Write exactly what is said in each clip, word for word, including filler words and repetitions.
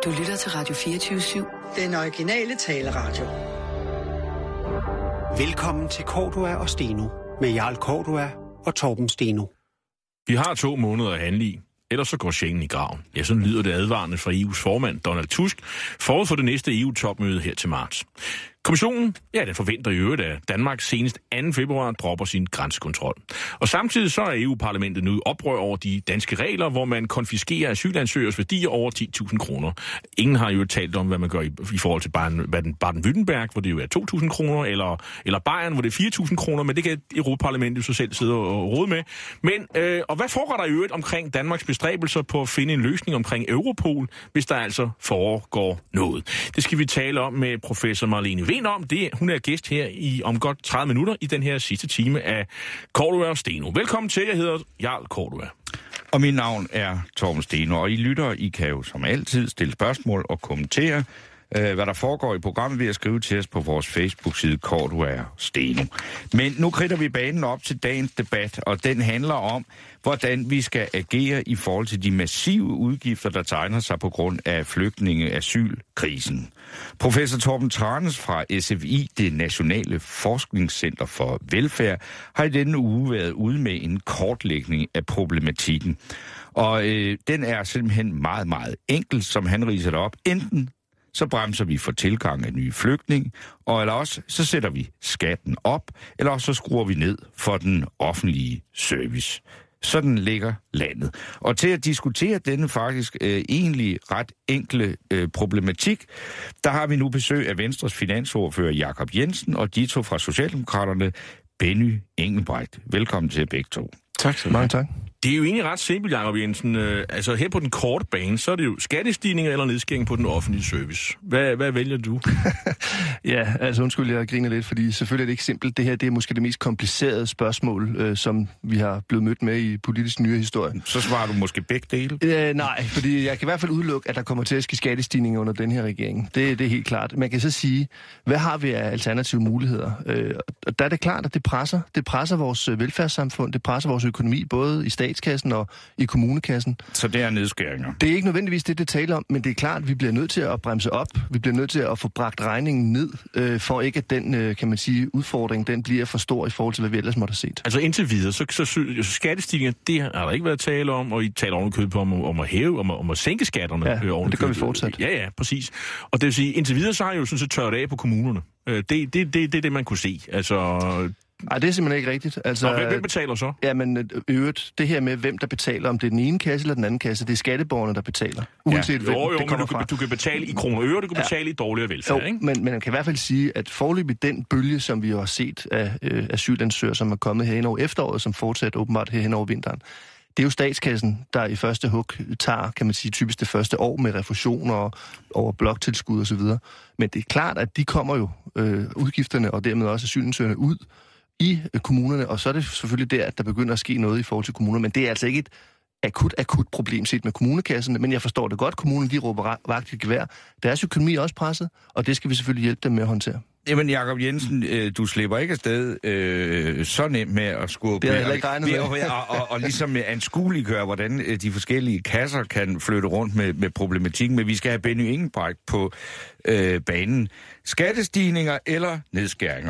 Du lytter til Radio fireogtyve syv. Den originale taleradio. Velkommen til Cordua og Steno med Jarl Cordua og Torben Steno. Vi har to måneder at handle i, ellers så går Schengen i graven. Ja, sådan lyder det advarende fra E U's formand Donald Tusk forud for det næste E U-topmøde her til marts. Kommissionen, ja, den forventer i øvrigt, at Danmark senest anden februar dropper sin grænsekontrol. Og samtidig så er E U-parlamentet nu oprør over de danske regler, hvor man konfiskerer asylansøgers værdier over ti tusind kroner. Ingen har jo talt om, hvad man gør i, i forhold til Baden-Württemberg, hvor det jo er to tusind kroner, eller, eller Bayern, hvor det er fire tusind kroner, men det kan Europaparlamentet jo så selv sidde og rode med. Men, øh, og hvad foregår der i øvrigt omkring Danmarks bestræbelser på at finde en løsning omkring Europol, hvis der altså foregår noget? Det skal vi tale om med professor Marlene om det. Hun er gæst her i om godt tredive minutter i den her sidste time af Cordua og Steno. Velkommen til, jeg hedder Jarl Cordua. Og mit navn er Torben Steno, og I lytter, I kan jo som altid stille spørgsmål og kommentere, øh, hvad der foregår i programmet ved at skrive til os på vores Facebook-side Cordua og Steno. Men nu kridter vi banen op til dagens debat, og den handler om, hvordan vi skal agere i forhold til de massive udgifter, der tegner sig på grund af flygtninge-asylkrisen. Professor Torben Tranæs fra S F I, det Nationale Forskningscenter for Velfærd, har i denne uge været ude med en kortlægning af problematikken. Og øh, den er simpelthen meget, meget enkel, som han ridser det op. Enten så bremser vi for tilgang af nye flygtninge, og eller også så sætter vi skatten op, eller også så skruer vi ned for den offentlige service. Sådan ligger landet. Og til at diskutere denne faktisk øh, egentlig ret enkle øh, problematik, der har vi nu besøg af Venstres finansordfører Jakob Jensen og de to fra Socialdemokraterne, Benny Engelbrecht. Velkommen til begge to. Tak så meget. Tak. Det er jo egentlig ret simpelt, Jakob Jensen. Altså her på den korte bane, så er det jo skattestigninger eller nedskæring på den offentlige service. Hvad, hvad vælger du? Ja, altså undskyld, jeg griner lidt, fordi selvfølgelig er det ikke simpelt. Det her det er måske det mest komplicerede spørgsmål, øh, som vi har blevet mødt med i politisk nyere historie. Så svarer du måske begge dele? Øh, nej, fordi jeg kan i hvert fald udelukke, at der kommer til at ske skattestigninger under den her regering. Det, det er helt klart. Man kan så sige, hvad har vi af alternative muligheder? Øh, og der er det klart, at det presser. Det presser vores velfærdssamfund, det presser vores økonomi, både i statskassen og i kommunekassen. Så det er nedskæringer? Det er ikke nødvendigvis det, det taler om, men det er klart, at vi bliver nødt til at bremse op. Vi bliver nødt til at få bragt regningen ned, øh, for ikke at den, øh, kan man sige, udfordring, den bliver for stor i forhold til, hvad vi ellers måtte have set. Altså indtil videre, så, så, så skattestigninger, det har der ikke været tale om, og I taler ovenikøbet på om, om at hæve, om, om at sænke skatterne. Ja, øh, det gør vi fortsat. Ja, ja, præcis. Og det vil sige, indtil videre, så har I jo sådan set tørret af på kommunerne. Øh, det, det, det, det er det, man kunne se. Altså... Nej, det er simpelthen ikke rigtigt. Altså, Nå, hvem betaler så? Jamen, øvrigt, det her med, hvem der betaler, om det er den ene kasse eller den anden kasse, det er skatteborgerne, der betaler. Uanset ja. hvem jo, jo, det kommer du, fra. Du kan betale i kroner og øre, du kan ja. betale i dårligere velfærd, jo, ikke? Men, men man kan i hvert fald sige, at foreløbig den bølge, som vi har set af øh, asylansøgere, som er kommet herhen over efteråret, som fortsætter åbenbart herhen over vinteren, det er jo statskassen, der i første hug tager, kan man sige, typisk det første år med refusioner og over bloktilskud osv. Men det er klart, at de kommer jo øh, udgifterne og dermed også asylansøgerne ud i kommunerne, og så er det selvfølgelig der, at der begynder at ske noget i forhold til kommunerne. Men det er altså ikke et akut, akut problem set med kommunekassen, men jeg forstår det godt. Kommunen, de råber vagt i gevær. Deres økonomi er også presset, og det skal vi selvfølgelig hjælpe dem med at håndtere. Jamen, Jakob Jensen, øh, du slipper ikke afsted øh, så nemt med at skubbe... Det har jeg heller ikke regnet med. Og, og, og, og ligesom anskueliggøre, hvordan øh, de forskellige kasser kan flytte rundt med, med problematikken. Men vi skal have Benny Engelbrecht på øh, banen. Skattestigninger eller nedskæringer?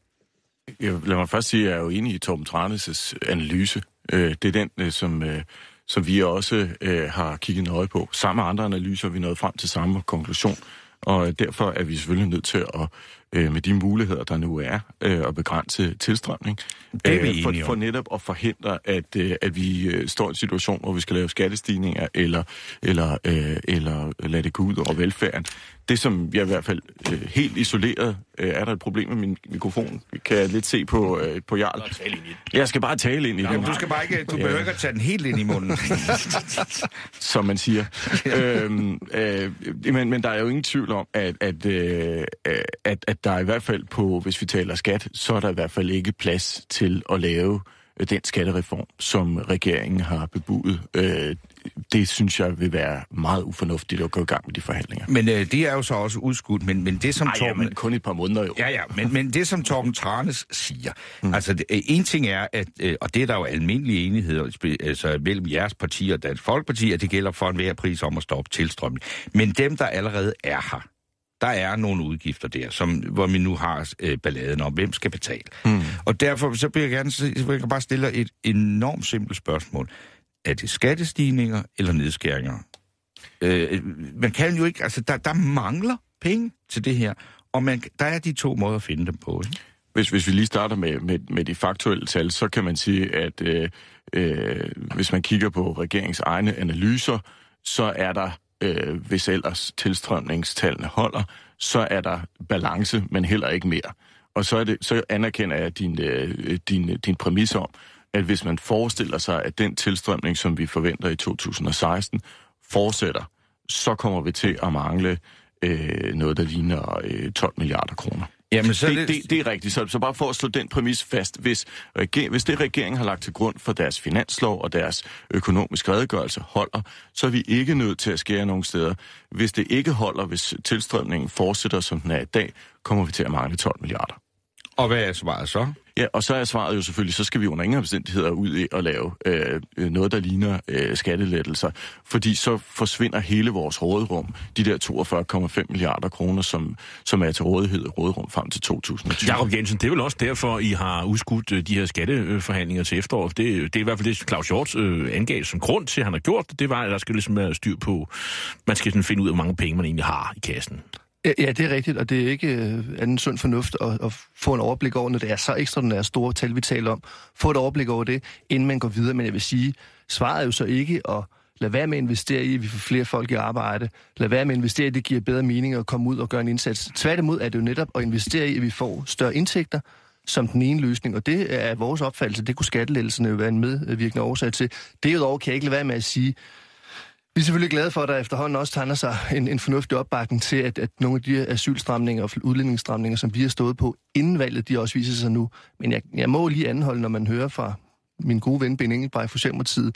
Jeg, lad mig først sige, at jeg er jo enig i Torben Tranæs' analyse. Øh, det er den, som, øh, som vi også øh, har kigget nøje på. Sammen med andre analyser er vi nået frem til samme konklusion. Og derfor er vi selvfølgelig nødt til at, øh, med de muligheder, der nu er, øh, at begrænse tilstrømning. Det er vi øh, for, for netop at forhindre, at, øh, at vi øh, står i en situation, hvor vi skal lave skattestigninger, eller, eller, øh, eller lade det gå ud over velfærden. Det, som jeg i hvert fald øh, helt isoleret, øh, er der et problem med min mikrofon. Kan jeg lidt se på, øh, på Jarl? Jeg skal bare tale ind i det. Du skal bare ikke, du behøver ikke at tage den helt ind i munden. Som man siger. øhm, øh, men, men der er jo ingen tvivl om, at, at, øh, at, at der er i hvert fald på, hvis vi taler skat, så er der i hvert fald ikke plads til at lave den skattereform, som regeringen har bebudet. Øh, det synes jeg vil være meget ufornuftigt at gå i gang med de forhandlinger. Men øh, det er jo så også udskudt, men, men det som Ej, Torben... ja, men kun et par måneder jo. Ja, ja, men, men det som Torben Tranæs siger, mm. altså det, en ting er, at, øh, og det er der jo almindelig enighed altså, mellem jeres parti og Dansk Folkeparti, at det gælder for enhver pris om at stoppe tilstrømning. Men dem, der allerede er her, der er nogle udgifter der, som, hvor vi nu har øh, balladen om, hvem skal betale. Mm. Og derfor så vil jeg gerne så vil jeg bare stille et enormt simpelt spørgsmål. Er det skattestigninger eller nedskæringer? Øh, man kan jo ikke, altså der, der mangler penge til det her, og man, der er de to måder at finde dem på. Ikke? Hvis, hvis vi lige starter med, med, med de faktuelle tal, så kan man sige, at øh, øh, hvis man kigger på regeringens egne analyser, så er der, øh, hvis ellers tilstrømningstallene holder, så er der balance, men heller ikke mere. Og så, er det, så anerkender jeg din, øh, din, din præmis om, at hvis man forestiller sig, at den tilstrømning, som vi forventer i to tusind og seksten, fortsætter, så kommer vi til at mangle øh, noget, der ligner øh, tolv milliarder kroner. Jamen, så det, det... Det, det er rigtigt. Så, så bare for at slå den præmis fast, hvis, reger, hvis det regeringen har lagt til grund for deres finanslov og deres økonomiske redegørelse holder, så er vi ikke nødt til at skære nogen steder. Hvis det ikke holder, hvis tilstrømningen fortsætter, som den er i dag, kommer vi til at mangle tolv milliarder. Og hvad er svaret så? Ja, og så er svaret jo selvfølgelig, så skal vi under ingen omstændigheder ud i at lave øh, noget, der ligner øh, skattelettelser, fordi så forsvinder hele vores råderum, de der toogfyrre komma fem milliarder kroner, som, som er til rådighed og råderum frem til to tusind og tyve. Jakob Jensen, det er vel også derfor, I har udskudt øh, de her skatteforhandlinger til efterår. Det, det er i hvert fald det, Claus Hjort øh, angav som grund til, at han har gjort det. Det var, at der skal ligesom være styr på, man skal sådan finde ud af, hvor mange penge man egentlig har i kassen. Ja, det er rigtigt, og det er ikke øh, anden sund fornuft at, at få en overblik over, når det er så ekstraordinært store tal, vi taler om. Få et overblik over det, inden man går videre. Men jeg vil sige, svaret er jo så ikke at lade være med at investere i, at vi får flere folk i arbejde. Lad være med at investere i, at det giver bedre mening at komme ud og gøre en indsats. Tværtimod er det jo netop at investere i, at vi får større indtægter som den ene løsning. Og det er vores opfattelse. Det kunne skattelettelserne jo være en medvirkende årsag til. Derudover kan jeg ikke lade være med at sige, vi er selvfølgelig glade for, at der efterhånden også tegner sig en, en fornuftig opbakning til, at, at nogle af de asylstramninger og udlændingsstramninger, som vi har stået på inden valget, de også viser sig nu. Men jeg, jeg må lige anholde, når man hører fra min gode ven, Ben Engelbrecht fra Socialdemokratiet,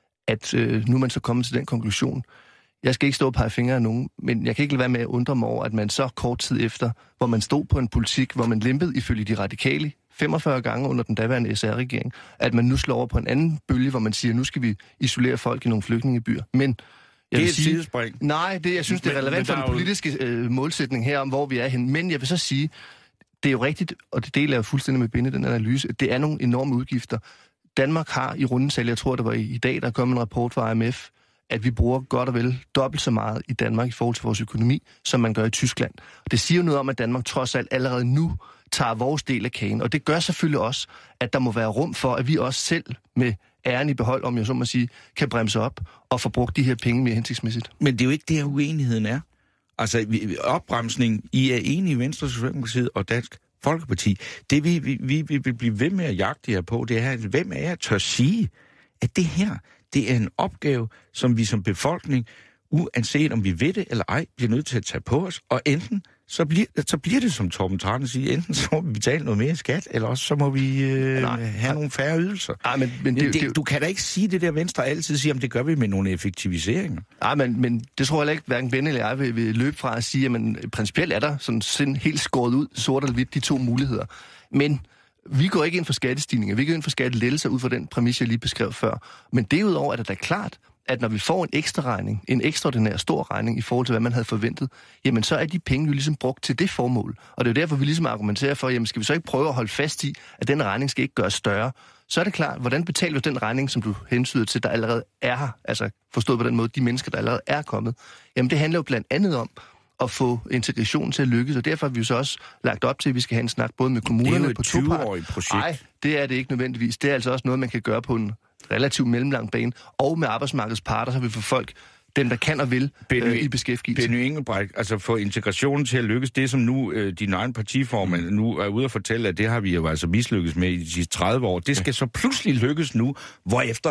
at øh, nu er man så kommet til den konklusion. Jeg skal ikke stå og pege fingre af nogen, men jeg kan ikke lade være med at undre mig over, at man så kort tid efter, hvor man stod på en politik, hvor man lempede ifølge de radikale femogfyrre gange under den daværende S R-regering, at man nu slår over på en anden bølge, hvor man siger, nu skal vi isolere folk i nogle flygtningebyer. Men jeg det er vil et sige, sidespring. Nej, det, jeg synes, det er relevant for den politiske øh, målsætning her om, hvor vi er hen. Men jeg vil så sige, det er jo rigtigt, og det deler jeg fuldstændig med Binde, den analyse, at det er nogle enorme udgifter. Danmark har i rundesal, jeg tror, det var i, i dag, der kom en rapport fra I M F, at vi bruger godt og vel dobbelt så meget i Danmark i forhold til vores økonomi, som man gør i Tyskland. Og det siger jo noget om, at Danmark trods alt allerede nu tager vores del af kagen. Og det gør selvfølgelig også, at der må være rum for, at vi også selv med æren i behold, om jeg så må sige, kan bremse op og få brugt de her penge mere hensigtsmæssigt. Men det er jo ikke der, uenigheden er. Altså, opbremsning, I er enige i Venstre, Socialdemokratiet og Dansk Folkeparti. Det vi, vi, vi, vi vil blive ved med at jagte jer på, det er, at hvem af jer tør sige, at det her, det er en opgave, som vi som befolkning, uanset om vi ved det eller ej, bliver nødt til at tage på os, og enten så bliver, så bliver det, som Torben Tranæs siger, enten så må vi betale noget mere skat, eller også så må vi øh, Nej, have nogle færre ydelser. Ej, men, men det, det, det, du kan da ikke sige det der Venstre altid siger, om det gør vi med nogle effektiviseringer. Nej, men, men det tror jeg ikke, hverken Ben eller jeg vil, vil løbe fra at sige, at principielt er der sådan, sådan helt skåret ud, sort eller hvidt, de to muligheder. Men vi går ikke ind for skattestigninger, vi går ind for skattelettelser ud fra den præmis, jeg lige beskrev før. Men derudover er det da klart, at når vi får en ekstra regning, en ekstraordinær stor regning i forhold til, hvad man havde forventet, jamen så er de penge jo ligesom brugt til det formål. Og det er jo derfor, vi ligesom argumenterer for, jamen skal vi så ikke prøve at holde fast i, at den regning skal ikke gøres større. Så er det klart, hvordan betaler du den regning, som du hensyder til, der allerede er her? Altså forstået på den måde, de mennesker, der allerede er kommet. Jamen det handler jo blandt andet om at få integrationen til at lykkes, og derfor har vi jo så også lagt op til, at vi skal have en snak både med kommunerne på to. Det er jo et tyve-årigt projekt. Nej, det er det ikke nødvendigvis. Det er altså også noget, man kan gøre på en relativt mellemlang bane, og med arbejdsmarkedets parter, så vi får folk, dem der kan og vil, Benny, øh, i beskæftigelse. Benny Engelbrecht, altså få integrationen til at lykkes, det som nu øh, din egen partiformand mm. nu er ude at fortælle, at det har vi jo altså mislykkes med i de sidste tredive år, det skal ja. så pludselig lykkes nu, hvorefter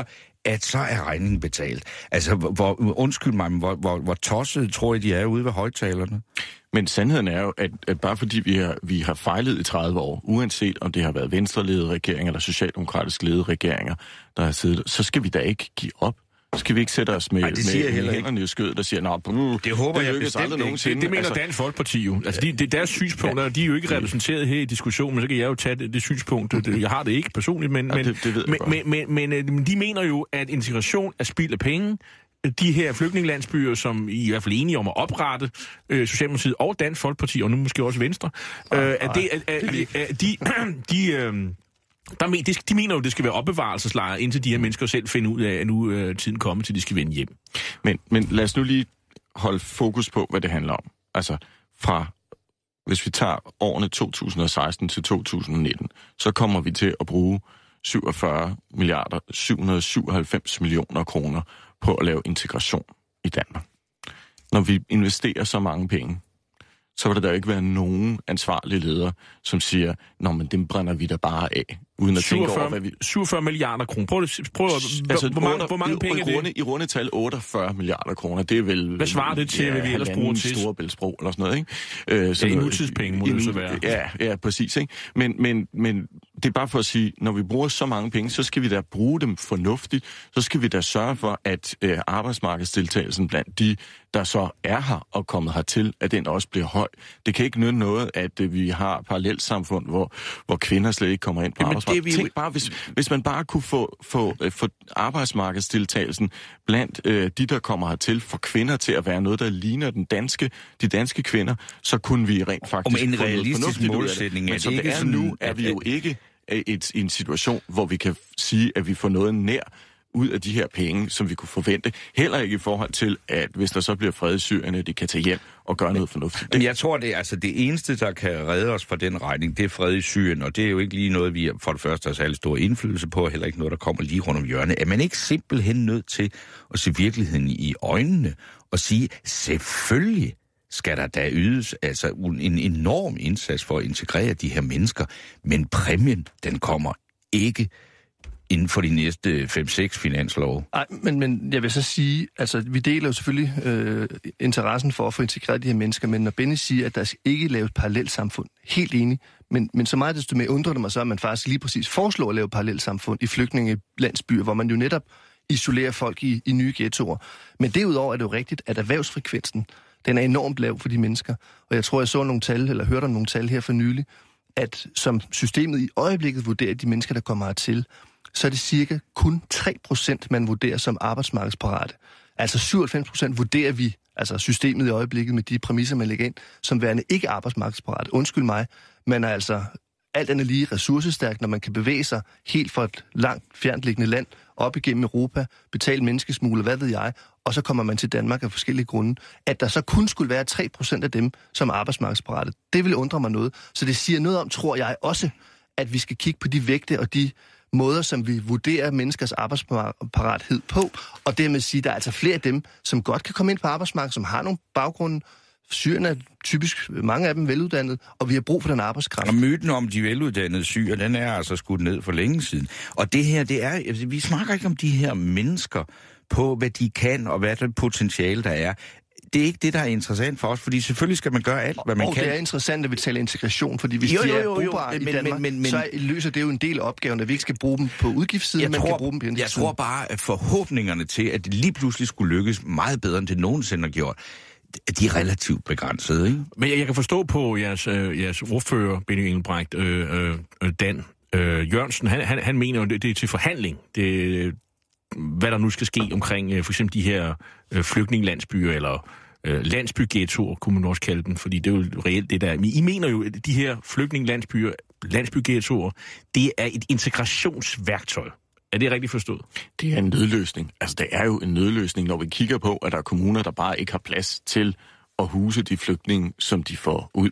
at så er regningen betalt. Altså, hvor, undskyld mig, men hvor, hvor, hvor tosset tror I, de er ude ved højtalerne? Men sandheden er jo, at, at bare fordi vi har, vi har fejlet i tredive år, uanset om det har været venstreledede regeringer eller socialdemokratisk ledede regeringer, der har siddet, så skal vi da ikke give op. Så skal vi ikke sætte os med, Ej, med, med hænderne i skødet, der siger, nå, det håber det jeg bestemt ikke. Det, det mener altså, Dansk Folkeparti jo. Altså, de, det, deres synspunkter, ja, de er jo ikke repræsenteret her i diskussionen, men så kan jeg jo tage det, det synspunkt. Det, jeg har det ikke personligt, men, ja, men, det, det ved jeg men, men, men, men de mener jo, at integration er spild af penge. De her flygtningelandsbyer, som I, i hvert fald enige om at oprette, øh, Socialdemokratiet og Dansk Folkeparti, og nu måske også Venstre, øh, at det, at, at, at de... de øh, Der men, de mener jo, at det skal være opbevarelseslejre, indtil de her mennesker selv finder ud af, at nu er tiden kommet til, de skal vende hjem. Men, men lad os nu lige holde fokus på, hvad det handler om. Altså, fra, hvis vi tager årene to tusind og seksten til to tusind og nitten, så kommer vi til at bruge syvogfyrre milliarder syv hundrede og syvoghalvfems millioner kroner på at lave integration i Danmark. Når vi investerer så mange penge, så vil der da ikke være nogen ansvarlige ledere, som siger, nå, men dem brænder vi da bare af, uden at syvogfyrre, tænke over, hvad vi... syvogfyrre milliarder kroner. Prøv at... Prøv at altså, hvor, mange, hvor mange i, penge i, er det? runde, I rundetal otteogfyrre milliarder kroner, det er vel... Hvad svarer det til, ja, hvad vi ellers bruger til? Storebæltsbro eller sådan noget, ikke? Øh, så ja, i nutidspenge må det så være. Ja, ja, præcis, ikke? Men, men, men det er bare for at sige, når vi bruger så mange penge, så skal vi da bruge dem fornuftigt. Så skal vi da sørge for, at øh, arbejdsmarkedsdeltagelsen blandt de, der så er her og kommet hertil, at den også bliver høj. Det kan ikke nytte noget, at øh, vi har parallelsamfund, hvor, hvor kvinder slet ikke kommer ind på arbejdsmarkedet. Vi... Tænk bare, hvis, hvis man bare kunne få, få, øh, få arbejdsmarkedsdeltagelsen blandt øh, de, der kommer hertil, for kvinder til at være noget, der ligner den danske, de danske kvinder, så kunne vi rent faktisk få noget fornuftigt målsætning. Men som det er nu, er vi jo ikke et, i en situation, hvor vi kan sige, at vi får noget nær ud af de her penge, som vi kunne forvente. Heller ikke i forhold til, at hvis der så bliver fred i Syrien, at de kan tage hjem og gøre noget fornuftigt. Men jeg tror, det er altså det eneste, der kan redde os fra den regning, det er fred i Syrien, og det er jo ikke lige noget, vi for det første har særlig stor indflydelse på, og heller ikke noget, der kommer lige rundt om hjørnet. Er man ikke simpelthen nødt til at se virkeligheden i øjnene og sige, selvfølgelig skal der da ydes altså en enorm indsats for at integrere de her mennesker, men præmien, den kommer ikke inden for de næste fem seks finanslove. Nej, men, men jeg vil så sige, altså vi deler jo selvfølgelig øh, interessen for at få integreret de her mennesker, men når Benny siger, at der skal ikke laves parallelsamfund, helt enig, men, men så meget desto mere undrer det mig så, at man faktisk lige præcis foreslår at lave parallelsamfund i flygtningelandsbyer, hvor man jo netop isolerer folk i, i nye ghettoer. Men derudover er det jo rigtigt, at erhvervsfrekvensen, den er enormt lav for de mennesker. Og jeg tror, jeg så nogle tal, eller hørte om nogle tal her for nylig, at som systemet i øjeblikket vurderer de mennesker, der kommer hertil, så er det cirka kun tre procent, man vurderer som arbejdsmarkedsparate. Altså syvoghalvfems procent vurderer vi, altså systemet i øjeblikket med de præmisser, man lægger ind, som værende ikke arbejdsmarkedsparate. Undskyld mig, man er altså alt andet lige ressourcestærk, når man kan bevæge sig helt fra et langt fjerntliggende land op igennem Europa, betale menneskesmugler, hvad ved jeg, og så kommer man til Danmark af forskellige grunde. At der så kun skulle være tre procent af dem, som er arbejdsmarkedsparate, det vil undre mig noget. Så det siger noget om, tror jeg også, at vi skal kigge på de vægte og de måder, som vi vurderer menneskers arbejdsparathed på, og dermed sige, at der er altså flere af dem, som godt kan komme ind på arbejdsmarkedet, som har nogle baggrunde. Syrien er typisk, mange af dem veluddannede, og vi har brug for den arbejdskraft. Og myten om de veluddannede syre, den er altså skudt ned for længe siden. Og det her, det er, vi snakker ikke om de her mennesker på, hvad de kan, og hvad det potentiale der er. Det er ikke det, der er interessant for os, fordi selvfølgelig skal man gøre alt, hvad man og kan. Og det er interessant, at vi taler integration, fordi hvis jo, jo, jo, jo, de er brugbare i men, Danmark, men, men, så løser det jo en del af opgaven, at vi ikke skal bruge dem på udgiftssiden, men kan bruge dem på integration. Jeg tror bare, at forhåbningerne til, at det lige pludselig skulle lykkes meget bedre, end det nogensinde har gjort, de er relativt begrænsede, ikke? Men jeg, jeg kan forstå på jeres, øh, jeres ordfører, Benny Engelbrecht, øh, øh, Dan øh, Jørgensen, han, han, han mener jo, det, det er til forhandling. Det, hvad der nu skal ske omkring øh, for eksempel de her øh, flygtningelandsbyer, eller øh, landsbyghettoer, kunne man også kalde dem, fordi det er jo reelt det der. Men I mener jo, at de her flygtningelandsbyer, landsbyghettoer, det er et integrationsværktøj. Er det rigtigt forstået? Det er en nødløsning. Altså, det er jo en nødløsning, når vi kigger på, at der er kommuner, der bare ikke har plads til at huse de flygtninge, som de får ud.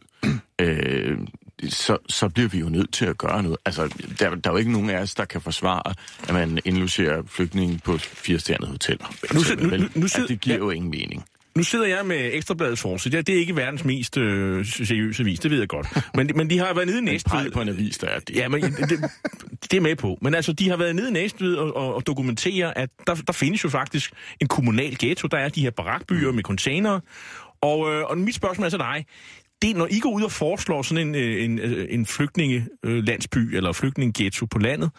øh, så, så bliver vi jo nødt til at gøre noget. Altså, der, der er jo ikke nogen af os, der kan forsvare, at man indlogerer flygtninge på fire-stjernede hoteller. Nu, nu, nu, nu, altså, det giver ja. jo ingen mening. Nu sidder jeg med Ekstrabladets forside. Det er ikke verdens mest øh, seriøse avis, det ved jeg godt. Men, men de har været nede i Næstved. En på en avis, der er det. Ja, men det, det er med på. Men altså, de har været nede i Næstved og, og, og dokumentere, at der, der findes jo faktisk en kommunal ghetto. Der er de her barakbyer med containere. Og, øh, og mit spørgsmål er til dig. Det, når I går ud og foreslår sådan en, en, en flygtningelandsby eller flygtningeghetto på landet,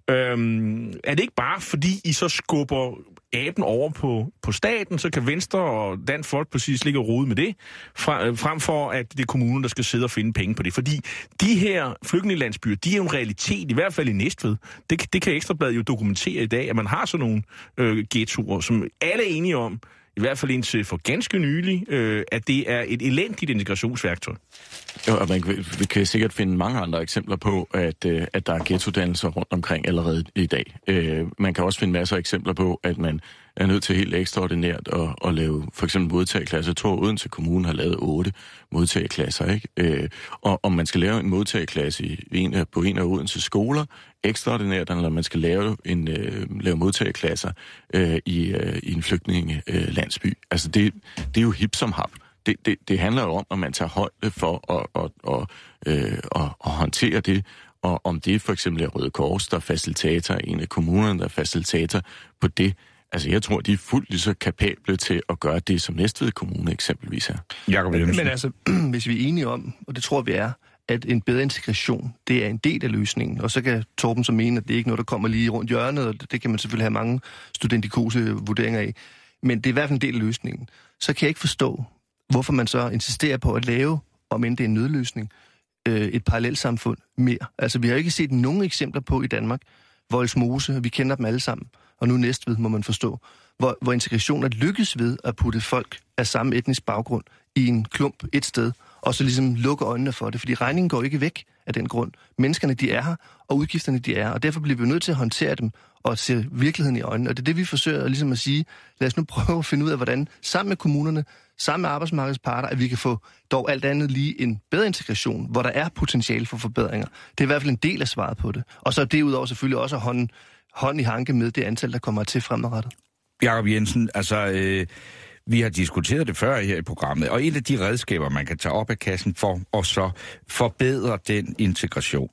øhm, er det ikke bare fordi I så skubber aben over på, på staten, så kan Venstre og Dansk Folkeparti ligge og rode med det, frem for at det er kommunen, der skal sidde og finde penge på det. Fordi de her flygtningelandsbyer, de er jo en realitet, i hvert fald i Næstved. Det, det kan Ekstrabladet jo dokumentere i dag, at man har sådan nogle øh, ghettoer, som alle er enige om, i hvert fald indtil for ganske nylig, øh, at det er et elendigt integrationsværktøj. Jo, og man kan, vi kan sikkert finde mange andre eksempler på, at, øh, at der er ghettodannelser rundt omkring allerede i dag. Øh, man kan også finde masser af eksempler på, at man er nødt til helt ekstraordinært at, at lave for eksempel modtageklasser. Jeg tror, Odense Kommune har lavet otte modtageklasser, ikke? Øh, og om man skal lave en modtageklasse i en af, på en af Odense skoler, ekstraordinært, eller man skal lave, en, øh, lave modtageklasser øh, i, øh, i en flygtningelandsby. Øh, altså, det, det er jo hip som hap. Det, det, det handler jo om, at man tager højde for at, at, at, at, at, at håndtere det, og om det for eksempel er Røde Kors, der er facilitator, en af kommunerne, der er facilitator på det. Altså, jeg tror, de er fuldt lige så kapable til at gøre det, som Næstved Kommune eksempelvis er. Jakob Jensen. Men altså, hvis vi er enige om, og det tror vi er, at en bedre integration, det er en del af løsningen. Og så kan Torben så mene, at det er ikke noget, der kommer lige rundt hjørnet, og det kan man selvfølgelig have mange studentikose vurderinger af. Men det er i hvert fald en del af løsningen. Så kan jeg ikke forstå, hvorfor man så insisterer på at lave, om end det er en nødløsning, et parallelsamfund mere. Altså, vi har ikke set nogen eksempler på i Danmark, Vollsmose, vi kender dem alle sammen, og nu Næstved, må man forstå, hvor, hvor integration er lykkes ved at putte folk af samme etnisk baggrund i en klump et sted, og så ligesom lukke øjnene for det, fordi regningen går ikke væk af den grund. Menneskerne, de er her, og udgifterne, de er her, og derfor bliver vi nødt til at håndtere dem og se virkeligheden i øjnene. Og det er det, vi forsøger ligesom at sige, lad os nu prøve at finde ud af, hvordan sammen med kommunerne, sammen med arbejdsmarkedets parter, at vi kan få dog alt andet lige en bedre integration, hvor der er potentiale for forbedringer. Det er i hvert fald en del af svaret på det. Og så derudover selvfølgelig også at hånd, hånd i hanke med det antal, der kommer til fremadrettet. Jakob Jensen, altså... Øh Vi har diskuteret det før her i programmet, og et af de redskaber, man kan tage op af kassen for at så forbedre den integration,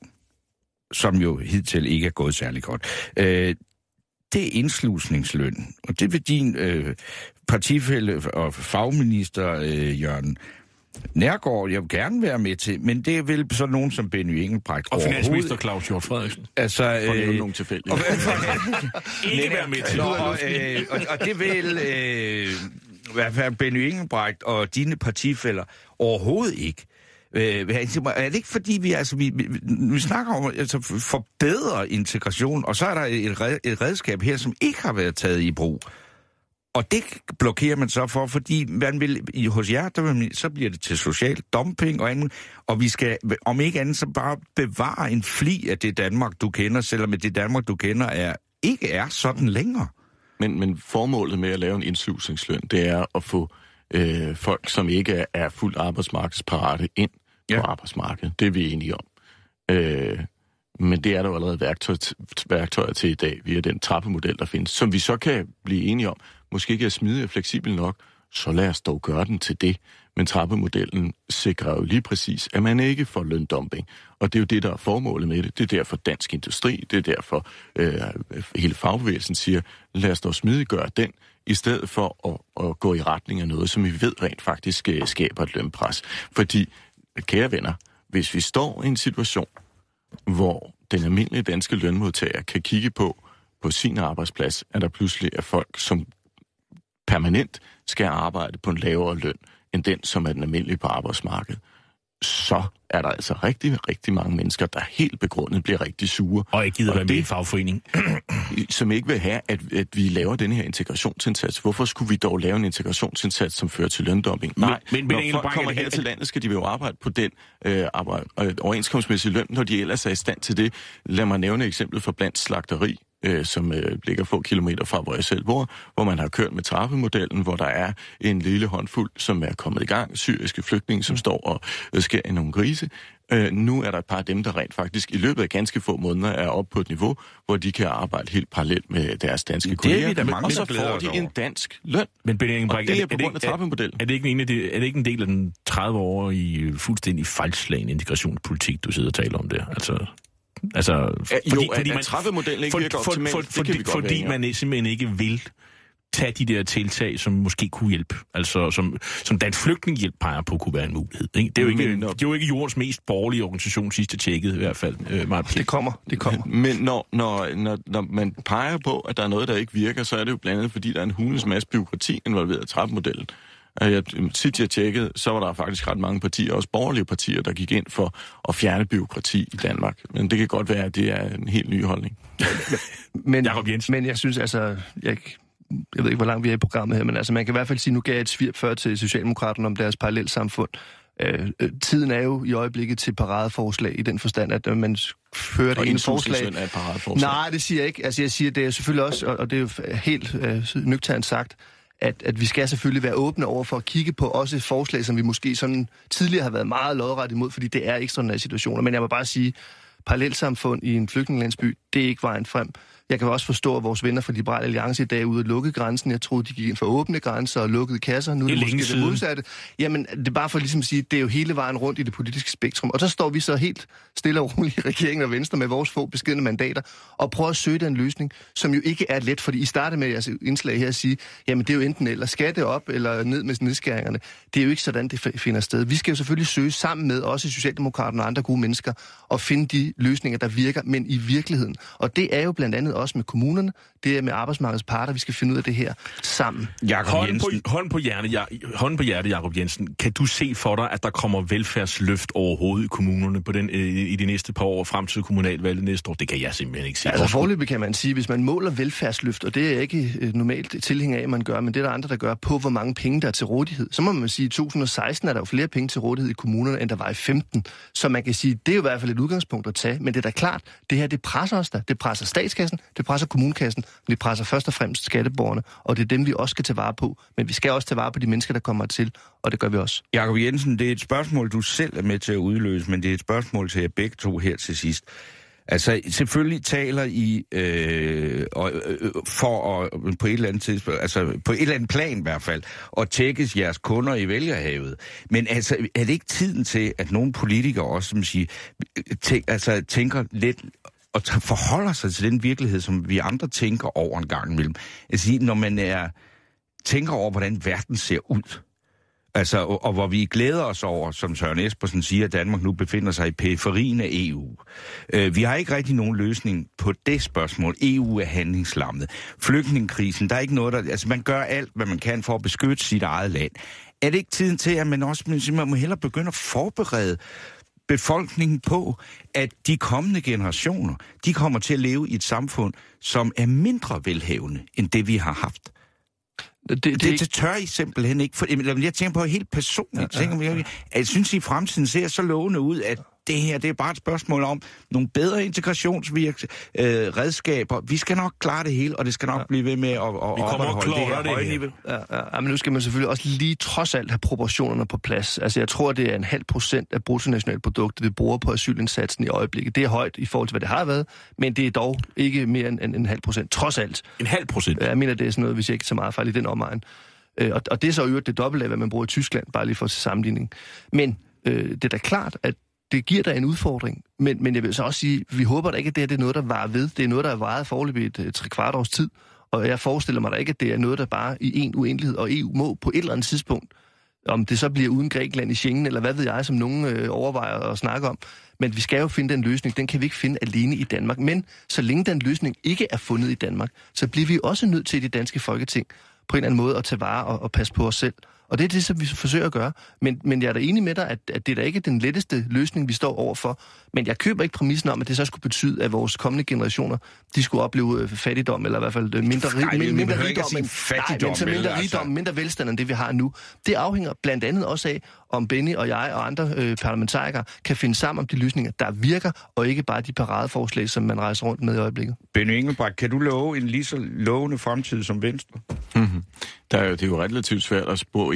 som jo hidtil ikke er gået særlig godt, øh, det er indslusningsløn. Og det vil din øh, partifælle og fagminister øh, Jørgen Nærgaard, jeg vil gerne være med til, men det er vel så nogen som Benny Engelbrecht. Og finansminister Claus Hjort Frederiksen. Altså, og det er jo øh, nogen tilfældigt. Ikke være med til. Og, øh, og, og det vil øh, i hvert fald Benny Engelbrecht og dine partifæller overhovedet ikke. Øh, er det ikke fordi, vi, altså, vi, vi, vi snakker om at altså, forbedre integration, og så er der et, red, et redskab her, som ikke har været taget i brug. Og det blokerer man så for, fordi man vil, i, hos jer, der vil man, så bliver det til social dumping og andet. Og vi skal, om ikke andet, så bare bevare en fli af det Danmark, du kender, selvom det Danmark, du kender, er, ikke er sådan længere. Men, men formålet med at lave en indslusningsløn, det er at få øh, folk, som ikke er, er fuldt arbejdsmarkedsparate, ind ja. på arbejdsmarkedet. Det er vi enige om. Øh, men det er der jo allerede værktøj, værktøjer til i dag, via den trappemodel, der findes, som vi så kan blive enige om. Måske ikke er smidig og fleksibel nok, så lad os dog gøre den til det. Men trappemodellen sikrer jo lige præcis, at man ikke får løndumping. Og det er jo det, der er formålet med det. Det er derfor Dansk Industri, det er derfor øh, hele fagbevægelsen siger, lad os dog smidiggøre den, i stedet for at, at gå i retning af noget, som vi ved rent faktisk øh, skaber et lønpres. Fordi, kære venner, hvis vi står i en situation, hvor den almindelige danske lønmodtager kan kigge på, på sin arbejdsplads, at der pludselig er folk, som permanent skal arbejde på en lavere løn, end den, som er den almindelige på arbejdsmarkedet, så er der altså rigtig, rigtig mange mennesker, der helt begrundet bliver rigtig sure. Og ikke gider være med i en fagforening. Som ikke vil have, at, at vi laver denne her integrationsindsats. Hvorfor skulle vi dog lave en integrationsindsats, som fører til løndumping? Nej, men, men, når folk kommer her til landet, skal de jo arbejde på den øh, arbejde, øh, overenskomstmæssige løn, når de ellers er i stand til det. Lad mig nævne eksemplet for Blandt Slagteri, øh, som øh, ligger få kilometer fra, hvor jeg selv bor, hvor man har kørt med trappemodellen, hvor der er en lille håndfuld, som er kommet i gang, syriske flygtninge, som står og øh, skærer i nogle grise, Øh, nu er der et par af dem, der rent faktisk i løbet af ganske få måneder er oppe på et niveau, hvor de kan arbejde helt parallelt med deres danske det kolleger, er der mange, og så der får de en dansk løn. Men Benjamin Bræk, og det er er, på grund af trappemodellen. Er det ikke en, af de, er det ikke en del af den tredive-årige fuldstændig fejlslagen integrationspolitik, du sidder og taler om der? Altså... Altså, ja, fordi, jo, fordi at man, trappemodellen ikke for, virker for, optimalt, for, det for, kan vi godt fordi være man simpelthen ikke vil tage de der tiltag, som måske kunne hjælpe. Altså, som, som Dansk Flygtningehjælp peger på, kunne være en mulighed. Ikke? Det er jo ikke, Men, når... det er jo ikke jordens mest borgerlige organisation, sidste tjekket i hvert fald. Øh, meget det kommer, det kommer. Men når, når, når, når man peger på, at der er noget, der ikke virker, så er det jo blandt andet, fordi der er en hulens masse byråkrati involveret i trappemodellen. Jeg, sidst jeg tjekkede, så var der faktisk ret mange partier, også borgerlige partier, der gik ind for at fjerne byråkrati i Danmark. Men det kan godt være, at det er en helt ny holdning. men, Jacob Jensen. Men jeg synes altså, jeg, jeg ved ikke, hvor langt vi er i programmet her, men altså man kan i hvert fald sige, nu gav jeg et svirp før til Socialdemokraterne om deres parallelsamfund. Øh, tiden er jo i øjeblikket til paradeforslag i den forstand, at man fører det ene forslag. Er et paradeforslag. Nej, det siger jeg ikke. Altså jeg siger, det er selvfølgelig også, og det er jo helt øh, nøgternt sagt, At, at vi skal selvfølgelig være åbne over for at kigge på også et forslag, som vi måske sådan tidligere har været meget lodret imod, fordi det er ekstraordinære situationer. Men jeg må bare sige, parallelsamfund i en flygtningelandsby, det er ikke vejen frem. Jeg kan også forstå, at vores venner fra Liberal Alliance i dag er ude at lukke grænsen. Jeg troede, de gik ind for åbne grænser og lukkede kasser. Nu er det, det måske det modsatte. Jamen, det er bare for ligesom at sige, det er jo hele vejen rundt i det politiske spektrum. Og så står vi så helt stille og roligt i regeringen og Venstre med vores få beskedne mandater og prøver at søge den løsning, som jo ikke er let. Fordi I startede med jeres indslag her at sige, jamen det er jo enten eller skatte op eller ned med nedskæringerne. Det er jo ikke sådan, det finder sted. Vi skal jo selvfølgelig søge sammen med også Socialdemokraterne og andre gode mennesker og finde de løsninger, der virker, men i virkeligheden. Og det er jo blandt andet også med kommunerne, det er med arbejdsmarkedets parter, vi skal finde ud af det her sammen. Hånden på, hånden på hjerte, ja, hånden på hjerte, Jacob Jensen. Kan du se for dig, at der kommer velfærdsløft overhovedet i kommunerne på den, i de næste par år frem til kommunalvalget næste år? Det kan jeg simpelthen ikke se. Altså foreløbig kan man sige, hvis man måler velfærdsløft, og det er jeg ikke normalt tilhænger af, man gør, men det er der andre, der gør på, hvor mange penge der er til rådighed. Så må man sige, at i to tusind og seksten er der jo flere penge til rådighed i kommunerne, end der var i femten. Så man kan sige, det er jo i hvert fald et udgangspunkt at tage, men det er da klart, det her, det presser os da. Det presser statskassen, det presser kommunekassen, men det presser først og fremmest skatteborgerne, og det er dem, vi også skal tage vare på. Men vi skal også tage vare på de mennesker, der kommer til, og det gør vi også. Jacob Jensen, det er et spørgsmål, du selv er med til at udløse, men det er et spørgsmål til jer begge to her til sidst. Altså, selvfølgelig taler I øh, og, øh, for at på et eller andet tidspunkt, altså på et eller andet plan i hvert fald, at tækkes jeres kunder i vælgerhavet. Men altså, er det ikke tiden til, at nogle politikere også, som siger, tæ- altså, tænker lidt og forholder sig til den virkelighed, som vi andre tænker over en gang imellem? Altså, når man er, tænker over, hvordan verden ser ud, altså, og, og hvor vi glæder os over, som Søren Espersen siger, at Danmark nu befinder sig i periferien af E U. Øh, vi har ikke rigtig nogen løsning på det spørgsmål. E U er handlingslammet. Flygtningekrisen, der er ikke noget, der... Altså, man gør alt, hvad man kan for at beskytte sit eget land. Er det ikke tiden til, at man også man må hellere begynde at forberede befolkningen på, at de kommende generationer, de kommer til at leve i et samfund, som er mindre velhavende, end det vi har haft? Det, det, det, det tør I simpelthen ikke. For, jeg tænker på helt personligt. Ja, ja, ja. Jeg, jeg synes, I fremtiden ser så lovende ud, at det her, det er bare et spørgsmål om nogle bedre integrationsredskaber. Øh, vi skal nok klare det hele, og det skal nok ja. blive ved med at, at opretholde det her høje niveau. Ja, ja, men nu skal man selvfølgelig også lige trods alt have proportionerne på plads. Altså, jeg tror, det er en halv procent af bruttonationalproduktet, vi bruger på asylindsatsen i øjeblikket. Det er højt i forhold til, hvad det har været, men det er dog ikke mere end en, en halv procent, trods alt. En halv procent? Jeg mener, det er sådan noget, hvis jeg ikke så meget fejl i den omegn. Og, og det er så øvrigt det dobbelte af, hvad man bruger i Tyskland, bare lige for til sammenligning. Men øh, det er da klart, at det giver da en udfordring, men, men jeg vil så også sige, vi håber da ikke, at det, her, det er noget, der varer ved. Det er noget, der er varet foreløbig et, et tre kvart års tid, og jeg forestiller mig da ikke, at det er noget, der bare i en uendelighed, og E U må på et eller andet tidspunkt, om det så bliver uden Grækenland i Schengen, eller hvad ved jeg, som nogen øh, overvejer at snakke om. Men vi skal jo finde den løsning, den kan vi ikke finde alene i Danmark. Men så længe den løsning ikke er fundet i Danmark, så bliver vi også nødt til i det danske Folketing på en eller anden måde at tage vare og, og passe på os selv. Og det er det, som vi forsøger at gøre. Men, men jeg er da enig med dig, at, at det er da ikke den letteste løsning, vi står overfor. Men jeg køber ikke præmissen om, at det så skulle betyde, at vores kommende generationer, de skulle opleve fattigdom, eller i hvert fald mindre, Nej, mindre, mindre rigdom, men, nej, men så mindre rigdom, altså. mindre velstand end det, vi har nu. Det afhænger blandt andet også af, om Benny og jeg og andre øh, parlamentarikere kan finde sammen om de løsninger, der virker, og ikke bare de paradeforslag, som man rejser rundt med i øjeblikket. Benny Engelbrecht, kan du love en lige så lovende fremtid som Venstre? Mm-hmm. Der er jo, det er jo relativt svært at spå ind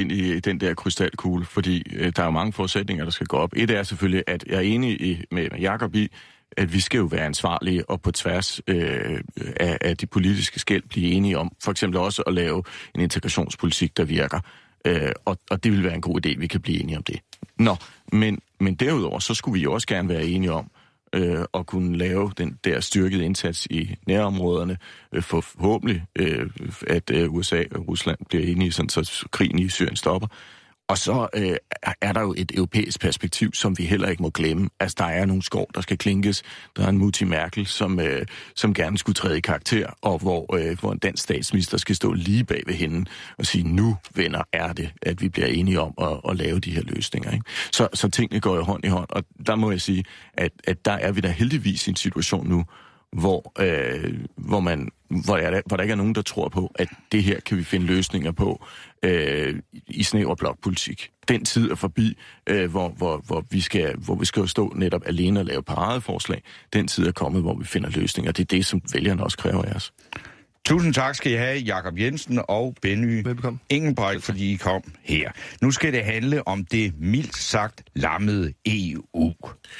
ind i den der krystalkugle, fordi øh, der er jo mange forudsætninger, der skal gå op. Et er selvfølgelig, at jeg er enig i, med Jacob i, at vi skal jo være ansvarlige og på tværs øh, af, af de politiske skel blive enige om, for eksempel også at lave en integrationspolitik, der virker. Øh, og, og det vil være en god idé, vi kan blive enige om det. Nå, men, men derudover, så skulle vi jo også gerne være enige om øh, at kunne lave den der styrkede indsats i nærområderne, øh, for forhåbentlig, øh, at øh, U S A og Rusland bliver enige, sådan, så krigen i Syrien stopper. Og så øh, er der jo et europæisk perspektiv, som vi heller ikke må glemme. Altså, der er nogle skov, der skal klinkes. Der er en Mutti Merkel, som, øh, som gerne skulle træde i karakter, og hvor, øh, hvor en dansk statsminister skal stå lige bag ved hende og sige, nu, venner, er det, at vi bliver enige om at, at lave de her løsninger. Ikke? Så, så tingene går jo hånd i hånd, og der må jeg sige, at, at der er vi da heldigvis i en situation nu, hvor, øh, hvor, man, hvor, der, hvor der ikke er nogen, der tror på, at det her kan vi finde løsninger på øh, i snæver blokpolitik. Den tid er forbi, øh, hvor, hvor, hvor, vi skal, hvor vi skal jo stå netop alene og lave paradeforslag. Den tid er kommet, hvor vi finder løsninger. Det er det, som vælgerne også kræver af os. Tusind tak skal I have, Jacob Jensen og Benny Engelbrecht, fordi I kom her. Nu skal det handle om det mildt sagt lammede E U.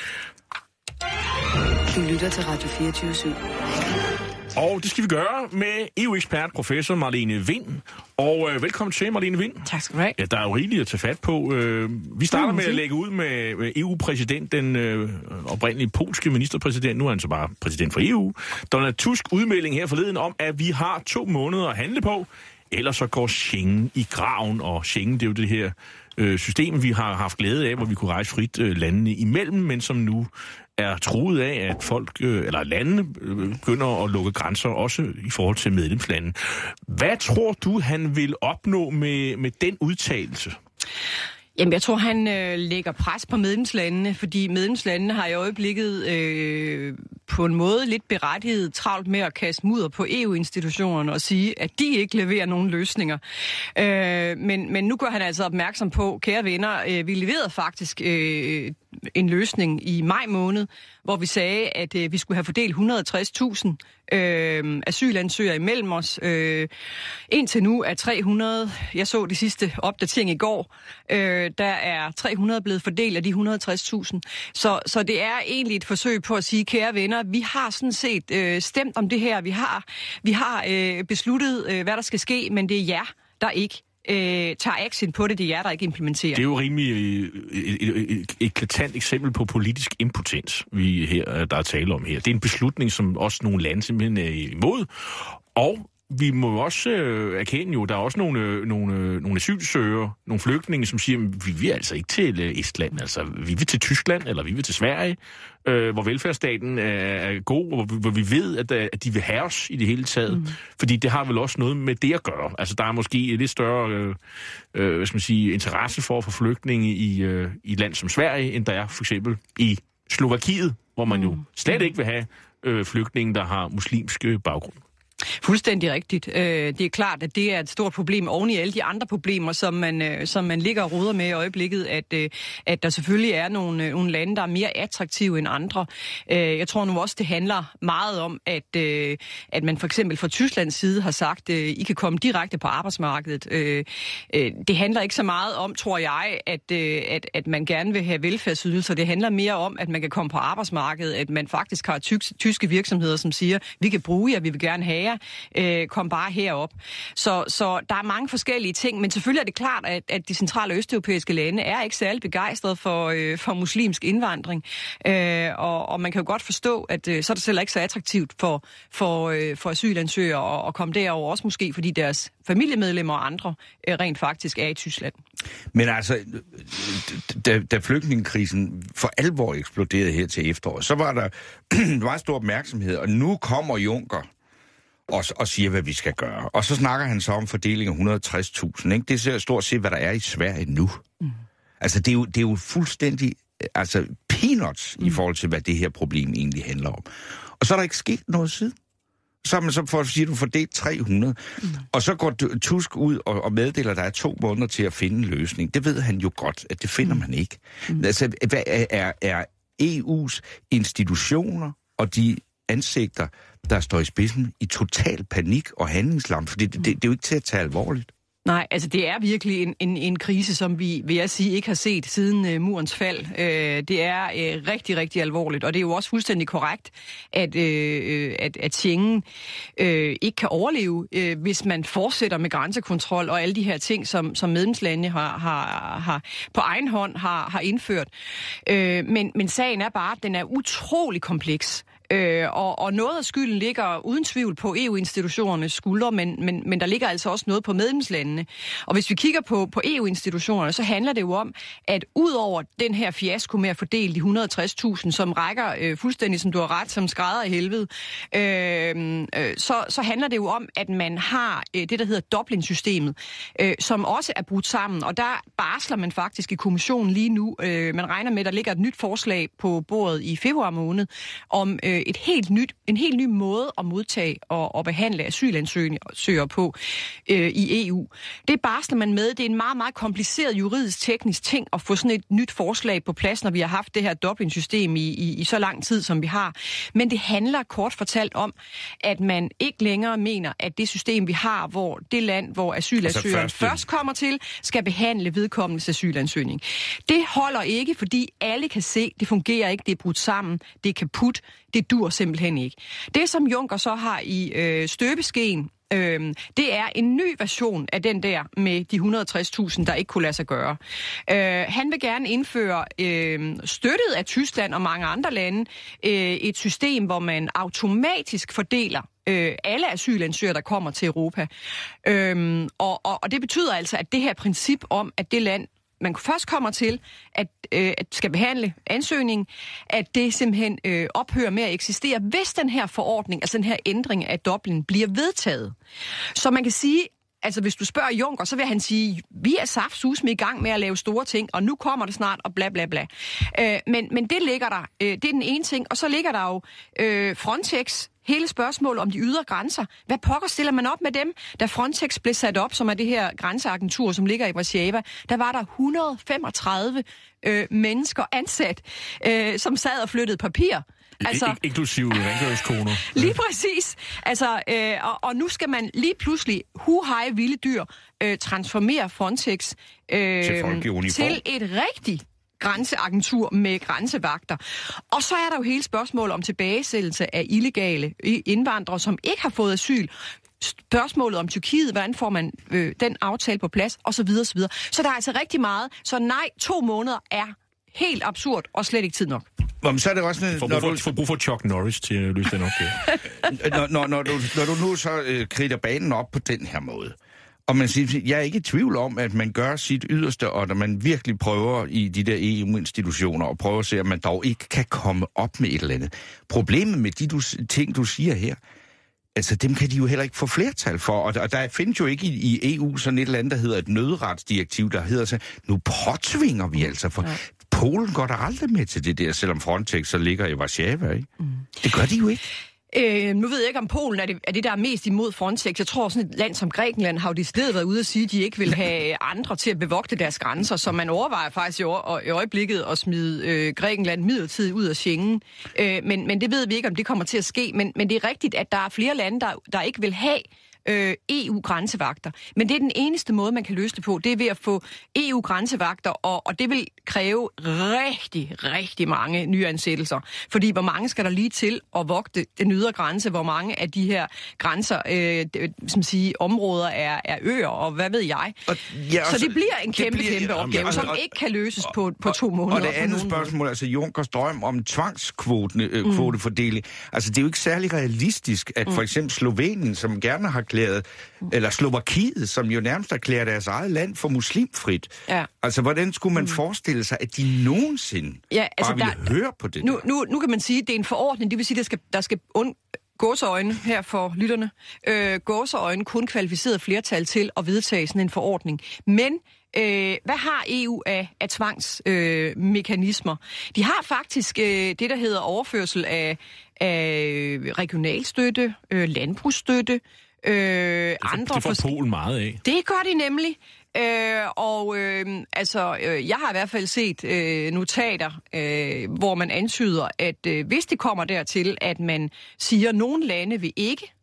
Du lytter til Radio fireogtyve syv. Og det skal vi gøre med E U-ekspert, professor Marlene Wind. Og øh, velkommen til, Marlene Wind. Tak skal du have. Ja, der er jo rigeligt at tage fat på. Øh, vi starter med at lægge ud med, med E U-præsident, den øh, oprindelige polske ministerpræsident. Nu er han så bare præsident for E U. Donald Tusk udmelding her forleden om, at vi har to måneder at handle på. Ellers så går Schengen i graven, og Schengen, det er jo det her øh, system, vi har haft glæde af, hvor vi kunne rejse frit øh, landene imellem, men som nu er truet af, at folk, øh, eller landene, øh, begynder at lukke grænser, også i forhold til medlemslande. Hvad tror du, han vil opnå med, med den udtalelse? Jamen, jeg tror, han øh, lægger pres på medlemslandene, fordi medlemslandene har i øjeblikket øh, på en måde lidt berettiget travlt med at kaste mudder på E U-institutionerne og sige, at de ikke leverer nogen løsninger. Øh, men, men nu gør han altså opmærksom på, kære venner, øh, vi leverede faktisk øh, en løsning i maj måned, hvor vi sagde, at øh, vi skulle have fordelt et hundrede og tres tusind øh, asylansøgere imellem os. Øh, indtil nu er tre hundrede, jeg så det sidste opdatering i går, øh, der er tre hundrede blevet fordelt af de et hundrede og tres tusind. Så, så det er egentlig et forsøg på at sige, kære venner, vi har sådan set øh, stemt om det her, vi har, vi har øh, besluttet, øh, hvad der skal ske, men det er jer, der ikke Øh, tager action på det, det er jer, der ikke implementerer. Det er jo rimelig et, et, et, et eklatant eksempel på politisk impotens, vi her, der er tale om her. Det er en beslutning, som også nogle lande simpelthen er imod, og vi må jo også øh, erkende jo, der er også nogle, øh, nogle, øh, nogle asylsøgere, nogle flygtninge, som siger, vi vil altså ikke til øh, Estland, altså vi vil til Tyskland, eller vi vil til Sverige, øh, hvor velfærdsstaten er, er god, hvor, hvor vi ved, at, at de vil have os i det hele taget. Mm. Fordi det har vel også noget med det at gøre. Altså der er måske et lidt større øh, øh, hvad skal man sige, interesse for at få flygtninge i, øh, i et land som Sverige, end der er for eksempel i Slovakiet, hvor man jo slet ikke vil have øh, flygtninge, der har muslimsk baggrund. Fuldstændig rigtigt. Det er klart, at det er et stort problem oven i alle de andre problemer, som man, som man ligger og roder med i øjeblikket, at, at der selvfølgelig er nogle, nogle lande, der er mere attraktive end andre. Jeg tror nu også, det handler meget om, at, at man for eksempel fra Tysklands side har sagt, at I kan komme direkte på arbejdsmarkedet. Det handler ikke så meget om, tror jeg, at, at, at man gerne vil have velfærdsydelser. Det handler mere om, at man kan komme på arbejdsmarkedet, at man faktisk har tyske virksomheder, som siger, vi kan bruge jer, vi vil gerne have Øh, kom bare herop. Så, så der er mange forskellige ting, men selvfølgelig er det klart, at, at de centrale og østeuropæiske lande er ikke særlig begejstrede for, øh, for muslimsk indvandring. Øh, og, og man kan jo godt forstå, at øh, så er det selv ikke så attraktivt for, for, øh, for asylansøgere at, at komme derover, også måske fordi deres familiemedlemmer og andre øh, rent faktisk er i Tyskland. Men altså, da, da flygtningekrisen for alvor eksploderede her til efteråret, så var der meget stor opmærksomhed, og nu kommer Juncker Og, og siger, hvad vi skal gøre. Og så snakker han så om fordeling af et hundrede og tres tusind. Ikke? Det er stort set, hvad der er i Sverige nu. Mm. Altså, det er, jo, det er jo fuldstændig altså, peanuts mm. i forhold til, hvad det her problem egentlig handler om. Og så er der ikke sket noget siden. Så er man så for at sige, at du fordelt tre hundrede. Mm. Og så går Tusk ud og, og meddeler, at der er to måneder til at finde en løsning. Det ved han jo godt, at det finder mm. man ikke. Mm. Altså, hvad er, er E U's institutioner og de ansigter, der står i spidsen i total panik og handlingslam, fordi det, det, det er jo ikke til at tage alvorligt. Nej, altså det er virkelig en, en, en krise, som vi, vil jeg sige, ikke har set siden uh, murens fald. Uh, det er uh, rigtig, rigtig alvorligt, og det er jo også fuldstændig korrekt, at, uh, at, at Schengen uh, ikke kan overleve, uh, hvis man fortsætter med grænsekontrol og alle de her ting, som, som medlemslandene har, har, har på egen hånd har, har indført. Uh, men, men sagen er bare, at den er utrolig kompleks. Øh, og, og noget af skylden ligger uden tvivl på E U-institutionernes skuldre, men, men, men der ligger altså også noget på medlemslandene. Og hvis vi kigger på, på E U-institutionerne, så handler det jo om, at ud over den her fiasko med at fordele de et hundrede og tres tusind, som rækker øh, fuldstændig, som du har ret, som skrædder i helvede, øh, øh, så, så handler det jo om, at man har øh, det, der hedder Dublin-systemet, øh, som også er brudt sammen. Og der barsler man faktisk i kommissionen lige nu. Øh, man regner med, at der ligger et nyt forslag på bordet i februar måned om øh, et helt nyt, en helt ny måde at modtage og, og behandle asylansøgere på øh, i E U. Det barsler man med. Det er en meget, meget kompliceret juridisk teknisk ting at få sådan et nyt forslag på plads, når vi har haft det her Dublin-system i, i, i så lang tid, som vi har. Men det handler kort fortalt om, at man ikke længere mener, at det system, vi har, hvor det land, hvor asylansøgeren altså først kommer til, skal behandle vedkommendes asylansøgning. Det holder ikke, fordi alle kan se, det fungerer ikke, det er brudt sammen, det er kaput, det dur simpelthen ikke. Det, som Juncker så har i øh, støbeskeen, øh, det er en ny version af den der med de et hundrede og tres tusind, der ikke kunne lade sig gøre. Øh, han vil gerne indføre, øh, støttet af Tyskland og mange andre lande, øh, et system, hvor man automatisk fordeler øh, alle asylansøgere, der kommer til Europa. Øh, og, og, og det betyder altså, at det her princip om, at det land, man først kommer til at, øh, at skal behandle ansøgningen, at det simpelthen øh, ophører med at eksistere, hvis den her forordning, altså den her ændring af Dublin, bliver vedtaget. Så man kan sige, altså hvis du spørger Juncker, så vil han sige, vi er saftsusme i gang med at lave store ting, og nu kommer det snart, og bla bla bla. Øh, men, men det ligger der, øh, det er den ene ting, og så ligger der jo øh, Frontex, hele spørgsmålet om de ydre grænser. Hvad pokker stiller man op med dem? Da Frontex blev sat op, som er det her grænseagentur, som ligger i Warszawa, der var der et hundrede og femogtredive øh, mennesker ansat, øh, som sad og flyttede papir. Altså, inklusive rengøringskoner. Lige præcis. Altså, øh, og, og nu skal man lige pludselig, huhej vilde dyr, øh, transformere Frontex øh, til, til et rigtigt grænseagentur med grænsevagter. Og så er der jo hele spørgsmålet om tilbagesættelse af illegale indvandrere, som ikke har fået asyl. Spørgsmålet om Tyrkiet, hvordan får man øh, den aftale på plads, og så videre, så videre. Så der er altså rigtig meget. Så nej, to måneder er helt absurd, og slet ikke tid nok. Jamen, så er det også sådan, for brug for, for, brug for Chuck Norris til at løse den opgave. når, når, når, du, når du nu så øh, kridter banen op på den her måde, og man siger, jeg er ikke i tvivl om, at man gør sit yderste, og når man virkelig prøver i de der E U-institutioner, og prøver at se, at man dog ikke kan komme op med et eller andet. Problemet med de du, ting, du siger her, altså dem kan de jo heller ikke få flertal for, og der, der findes jo ikke i, i E U sådan et eller andet, der hedder et nødretsdirektiv, der hedder så, nu påtvinger vi altså, for ja. Polen går der aldrig med til det der, selvom Frontex så ligger i Warszawa, ikke? Mm. Det gør de jo ikke. Øh, nu ved jeg ikke, om Polen er det, er det, der er mest imod Frontex. Jeg tror, sådan et land som Grækenland har jo de stedet været ude at sige, at de ikke vil have andre til at bevogte deres grænser, så man overvejer faktisk i, år, i øjeblikket at smide øh, Grækenland midlertidigt ud af Schengen. Øh, men, men det ved vi ikke, om det kommer til at ske. Men, men det er rigtigt, at der er flere lande, der, der ikke vil have øh, E U-grænsevagter. Men det er den eneste måde, man kan løse det på. Det er ved at få E U-grænsevagter, og, og det vil kræve rigtig, rigtig mange nyansættelser. Fordi hvor mange skal der lige til at vogte den ydre grænse? Hvor mange af de her grænser, øh, som siger, områder er, er øer, og hvad ved jeg? Og, ja, så det bliver en kæmpe, bliver, kæmpe opgave, ja, som og, ikke kan løses og, på, på to måneder. Og det andet spørgsmål, måde. altså Junckers drøm om tvangskvotefordeling, mm. altså det er jo ikke særlig realistisk, at mm. for eksempel Slovenien, som gerne har erklæret, mm. eller Slovakiet, som jo nærmest erklærer deres eget land for muslimfrit. Ja. Altså, hvordan skulle man mm. forestille sig, at de nogensinde ja, altså, bare ville der, høre på det nu, nu, nu kan man sige, at det er en forordning, det vil sige, at der skal, der skal und- gåseøjne her for lytterne, øh, gåseøjne kun kvalificeret flertal til at vedtage sådan en forordning. Men øh, hvad har E U af, af tvangsmekanismer? Øh, de har faktisk øh, det, der hedder overførsel af, af regionalstøtte, øh, landbrugsstøtte, øh, andre... Det får fors- Polen meget af. Det gør de nemlig. Øh, og øh, altså, øh, jeg har i hvert fald set øh, notater, øh, hvor man antyder, at øh, hvis det kommer dertil, at man siger, at nogle lande vil ikke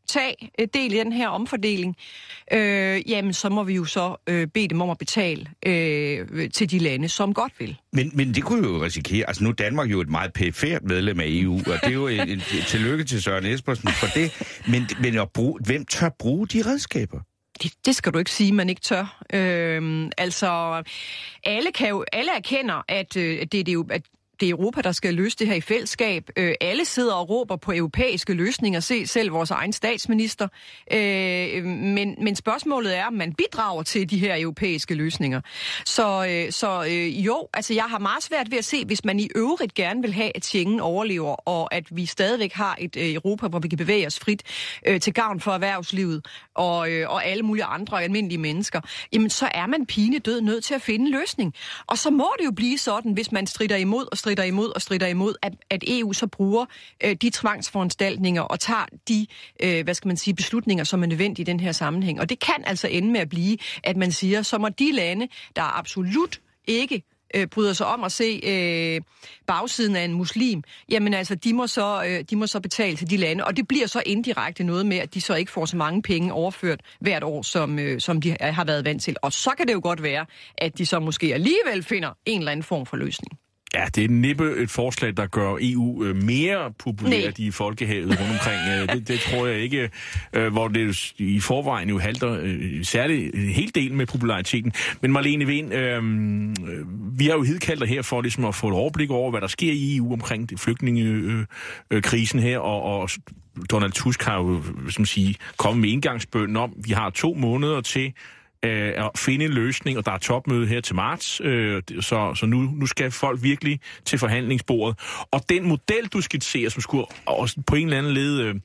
tage del i den her omfordeling, øh, jamen så må vi jo så øh, bede dem om at betale øh, til de lande, som godt vil. Men, men det kunne jo risikere, altså nu er Danmark jo et meget perifert medlem af E U, og det er jo et, et, et tillykke til Søren Espersen for det, men, men at bruge, hvem tør bruge de redskaber? Det, det skal du ikke sige, man ikke tør. Øhm, altså, alle, kan jo, alle erkender, at, øh, det, det er jo... At det er Europa, der skal løse det her i fællesskab. Øh, alle sidder og råber på europæiske løsninger. Se selv vores egen statsminister. Øh, men, men spørgsmålet er, om man bidrager til de her europæiske løsninger. Så, øh, så øh, jo, altså jeg har meget svært ved at se, hvis man i øvrigt gerne vil have, at Schengen overlever, og at vi stadigvæk har et øh, Europa, hvor vi kan bevæge os frit øh, til gavn for erhvervslivet og, øh, og alle mulige andre almindelige mennesker, jamen så er man pinedød nødt til at finde en løsning. Og så må det jo blive sådan, hvis man strider imod og strider imod og strider imod, at, at E U så bruger øh, de tvangsforanstaltninger og tager de, øh, hvad skal man sige, beslutninger, som er nødvendige i den her sammenhæng. Og det kan altså ende med at blive, at man siger, så må de lande, der absolut ikke øh, bryder sig om at se øh, bagsiden af en muslim, jamen altså, de må, så, øh, de må så betale til de lande, og det bliver så indirekte noget med, at de så ikke får så mange penge overført hvert år, som, øh, som de har været vant til. Og så kan det jo godt være, at de så måske alligevel finder en eller anden form for løsning. Ja, det er næppe et forslag, der gør E U mere populært i folkehavet rundt omkring. Det, det tror jeg ikke, hvor det i forvejen jo halter særligt en hel del med populariteten. Men Marlene Wind, øh, vi har jo hidkaldt dig her for ligesom at få et overblik over, hvad der sker i E U omkring flygtningekrisen her, og, og Donald Tusk har jo som sige, kommet med indgangsbønnen om, vi har to måneder til at finde en løsning, og der er topmøde her til marts, øh, så, så nu, nu skal folk virkelig til forhandlingsbordet. Og den model, du skitserer, som skulle også på en eller anden led øh,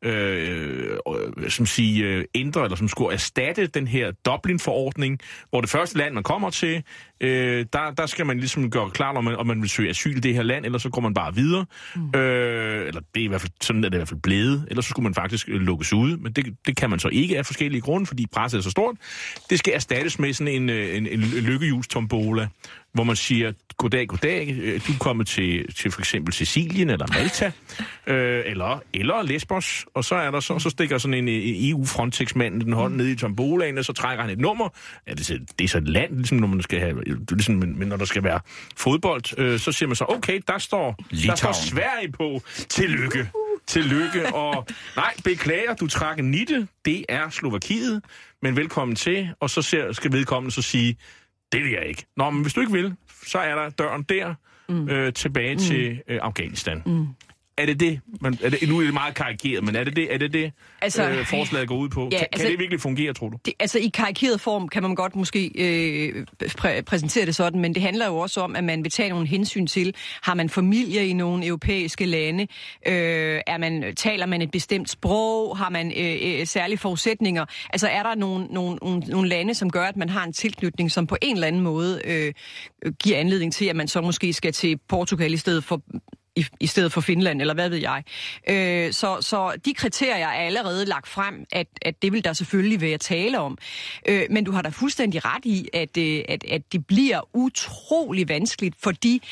øh, som sige, øh, ændre, eller som skulle erstatte den her Dublin-forordning, hvor det første land, man kommer til, øh, der, der skal man ligesom gøre klart, om man, om man vil søge asyl i det her land, eller så går man bare videre. Mm. Øh, eller det er i hvert fald, sådan er det i hvert fald blevet. Eller så skulle man faktisk øh, lukkes ude, men det, det kan man så ikke af forskellige grunde, fordi presset er så stort. Det skal erstattes med sådan en, en, en lykkehjulstombola, hvor man siger, goddag, goddag, du er kommet til, til for eksempel Sicilien eller Malta, øh, eller, eller Lesbos, og så er der så, så stikker sådan en, en E U-Frontex-mand den hånd ned i tombolaen, og så trækker han et nummer. Ja, det, er, det er så et land, ligesom når man skal have, ligesom, men når der skal være fodbold, øh, så siger man så, okay, der står, der står Sverige på, tillykke, tillykke, og nej, beklager, du træk en nitte, det er Slovakiet, men velkommen til, og så ser, skal vedkommende så sige, det vil jeg ikke. Nå, men hvis du ikke vil, så er der døren der mm. øh, tilbage mm. til øh, Afghanistan. Mm. Er det det? Man, er det? Nu er det meget karikeret, men er det det, er det, det altså, øh, forslaget går ud på? Ja, kan, altså, kan det virkelig fungere, tror du? Det, altså i karikeret form kan man godt måske øh, præ- præsentere det sådan, men det handler jo også om, at man vil tage nogle hensyn til, har man familie i nogle europæiske lande? Øh, er man, taler man et bestemt sprog? Har man øh, øh, særlige forudsætninger? Altså er der nogle, nogle, nogle, nogle lande, som gør, at man har en tilknytning, som på en eller anden måde øh, giver anledning til, at man så måske skal til Portugal i stedet for I, i stedet for Finland, eller hvad ved jeg. Øh, så, så de kriterier er allerede lagt frem, at, at det vil der selvfølgelig være tale om. Øh, men du har da fuldstændig ret i, at, at, at det bliver utrolig vanskeligt for de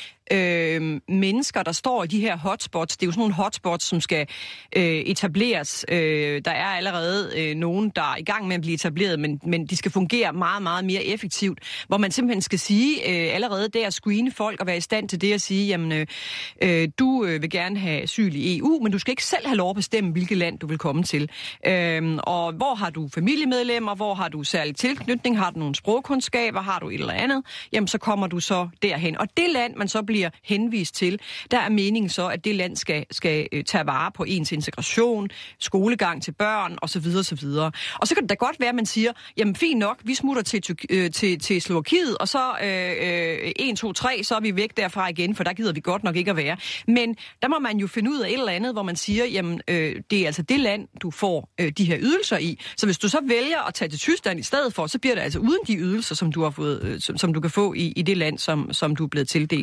øh, mennesker, der står i de her hotspots. Det er jo sådan nogle hotspots, som skal øh, etableres. Øh, der er allerede øh, nogen, der er i gang med at blive etableret, men, men de skal fungere meget, meget mere effektivt, hvor man simpelthen skal sige øh, allerede der at screene folk og være i stand til det at sige, jamen øh, du øh, vil gerne have asyl i E U, men du skal ikke selv have lov at bestemme, hvilket land du vil komme til. Øh, og hvor har du familiemedlemmer, hvor har du særlig tilknytning, har du nogle sprogkundskaber, har du et eller andet, jamen så kommer du så derhen. Og det land, man så bliver henvist til, der er meningen så, at det land skal, skal øh, tage vare på ens integration, skolegang til børn osv. osv. Og så kan det da godt være, at man siger, jamen fint nok, vi smutter til, øh, til, til Slovakiet, og så øh, en, to, tre, så er vi væk derfra igen, for der gider vi godt nok ikke at være. Men der må man jo finde ud af et eller andet, hvor man siger, jamen øh, det er altså det land, du får øh, de her ydelser i. Så hvis du så vælger at tage til Tyskland i stedet for, så bliver det altså uden de ydelser, som du har fået, øh, som, som du kan få i, i det land, som, som du er blevet tildelt.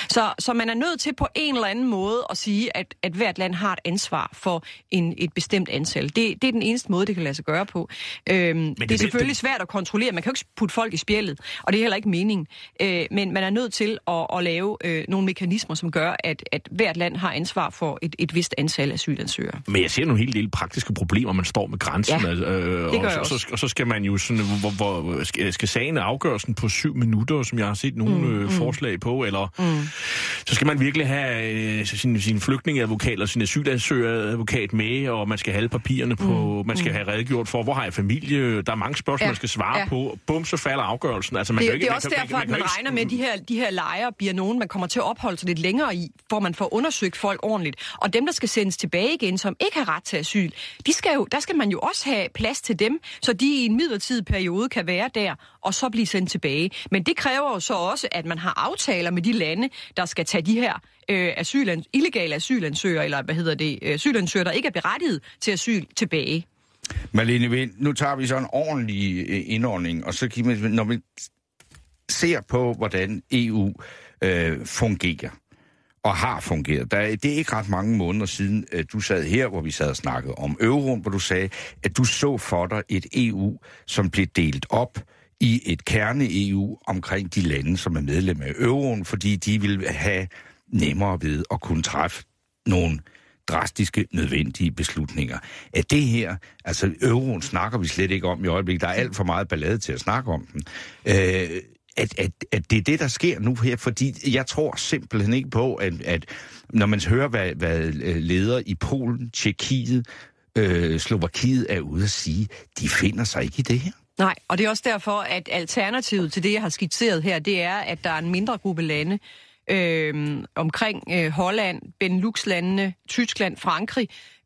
Så, så man er nødt til på en eller anden måde at sige, at, at hvert land har et ansvar for en, et bestemt antal. Det, det er den eneste måde, det kan lade sig gøre på. Øhm, det, det er selvfølgelig svært at kontrollere. Man kan jo ikke putte folk i spjældet, og det er heller ikke meningen. Øh, men man er nødt til at, at lave øh, nogle mekanismer, som gør, at, at hvert land har ansvar for et, et vist antal asylansøgere. Men jeg ser nogle helt del praktiske problemer, man står med grænsen. Ja, altså, øh, det gør og, jeg så, så, og så skal man jo sådan, hvor, hvor skal, skal sagen afgørelsen på syv minutter, som jeg har set nogle mm, øh, forslag på, eller mm. så skal man virkelig have øh, sin, sin flygtningeadvokat eller sin asylansøgeradvokat med, og man skal have alle papirerne på, mm, man skal mm. have redegjort for, hvor har jeg familie, der er mange spørgsmål, ja, man skal svare ja. på. Bum, så falder afgørelsen. Altså, man det, kan ikke, det er også man, derfor, man, man, at man man regner med, at de her, de her lejre bliver nogen, man kommer til at opholde sig lidt længere i, hvor man får undersøgt folk ordentligt. Og dem, der skal sendes tilbage igen, som ikke har ret til asyl, de skal jo, der skal man jo også have plads til dem, så de i en midlertidig periode kan være der, og så blive sendt tilbage. Men det kræver jo så også, at man har aftaler med de lande, der skal tage de her øh, asylan, illegale asylansøgere, eller hvad hedder det, asylansøgere, der ikke er berettiget til asyl, tilbage. Marlene Wind, nu tager vi så en ordentlig indordning, og så kan vi, når vi ser på, hvordan E U øh, fungerer, og har fungeret. Der, det er ikke ret mange måneder siden, at du sad her, hvor vi sad og snakkede om euroen, hvor du sagde, at du så for dig et E U, som blev delt op i et kerne-E U omkring de lande, som er medlem af euroen, fordi de vil have nemmere ved at kunne træffe nogle drastiske, nødvendige beslutninger. At det her, altså euroen snakker vi slet ikke om i øjeblikket, der er alt for meget ballade til at snakke om den, øh, at, at, at det er det, der sker nu her, fordi jeg tror simpelthen ikke på, at, at når man hører, hvad, hvad ledere i Polen, Tjekkiet, øh, Slovakiet er ude at sige, de finder sig ikke i det her. Nej, og det er også derfor, at alternativet til det, jeg har skitseret her, det er, at der er en mindre gruppe lande øh, omkring øh, Holland, Benelux-landene, Tyskland, Frankrig,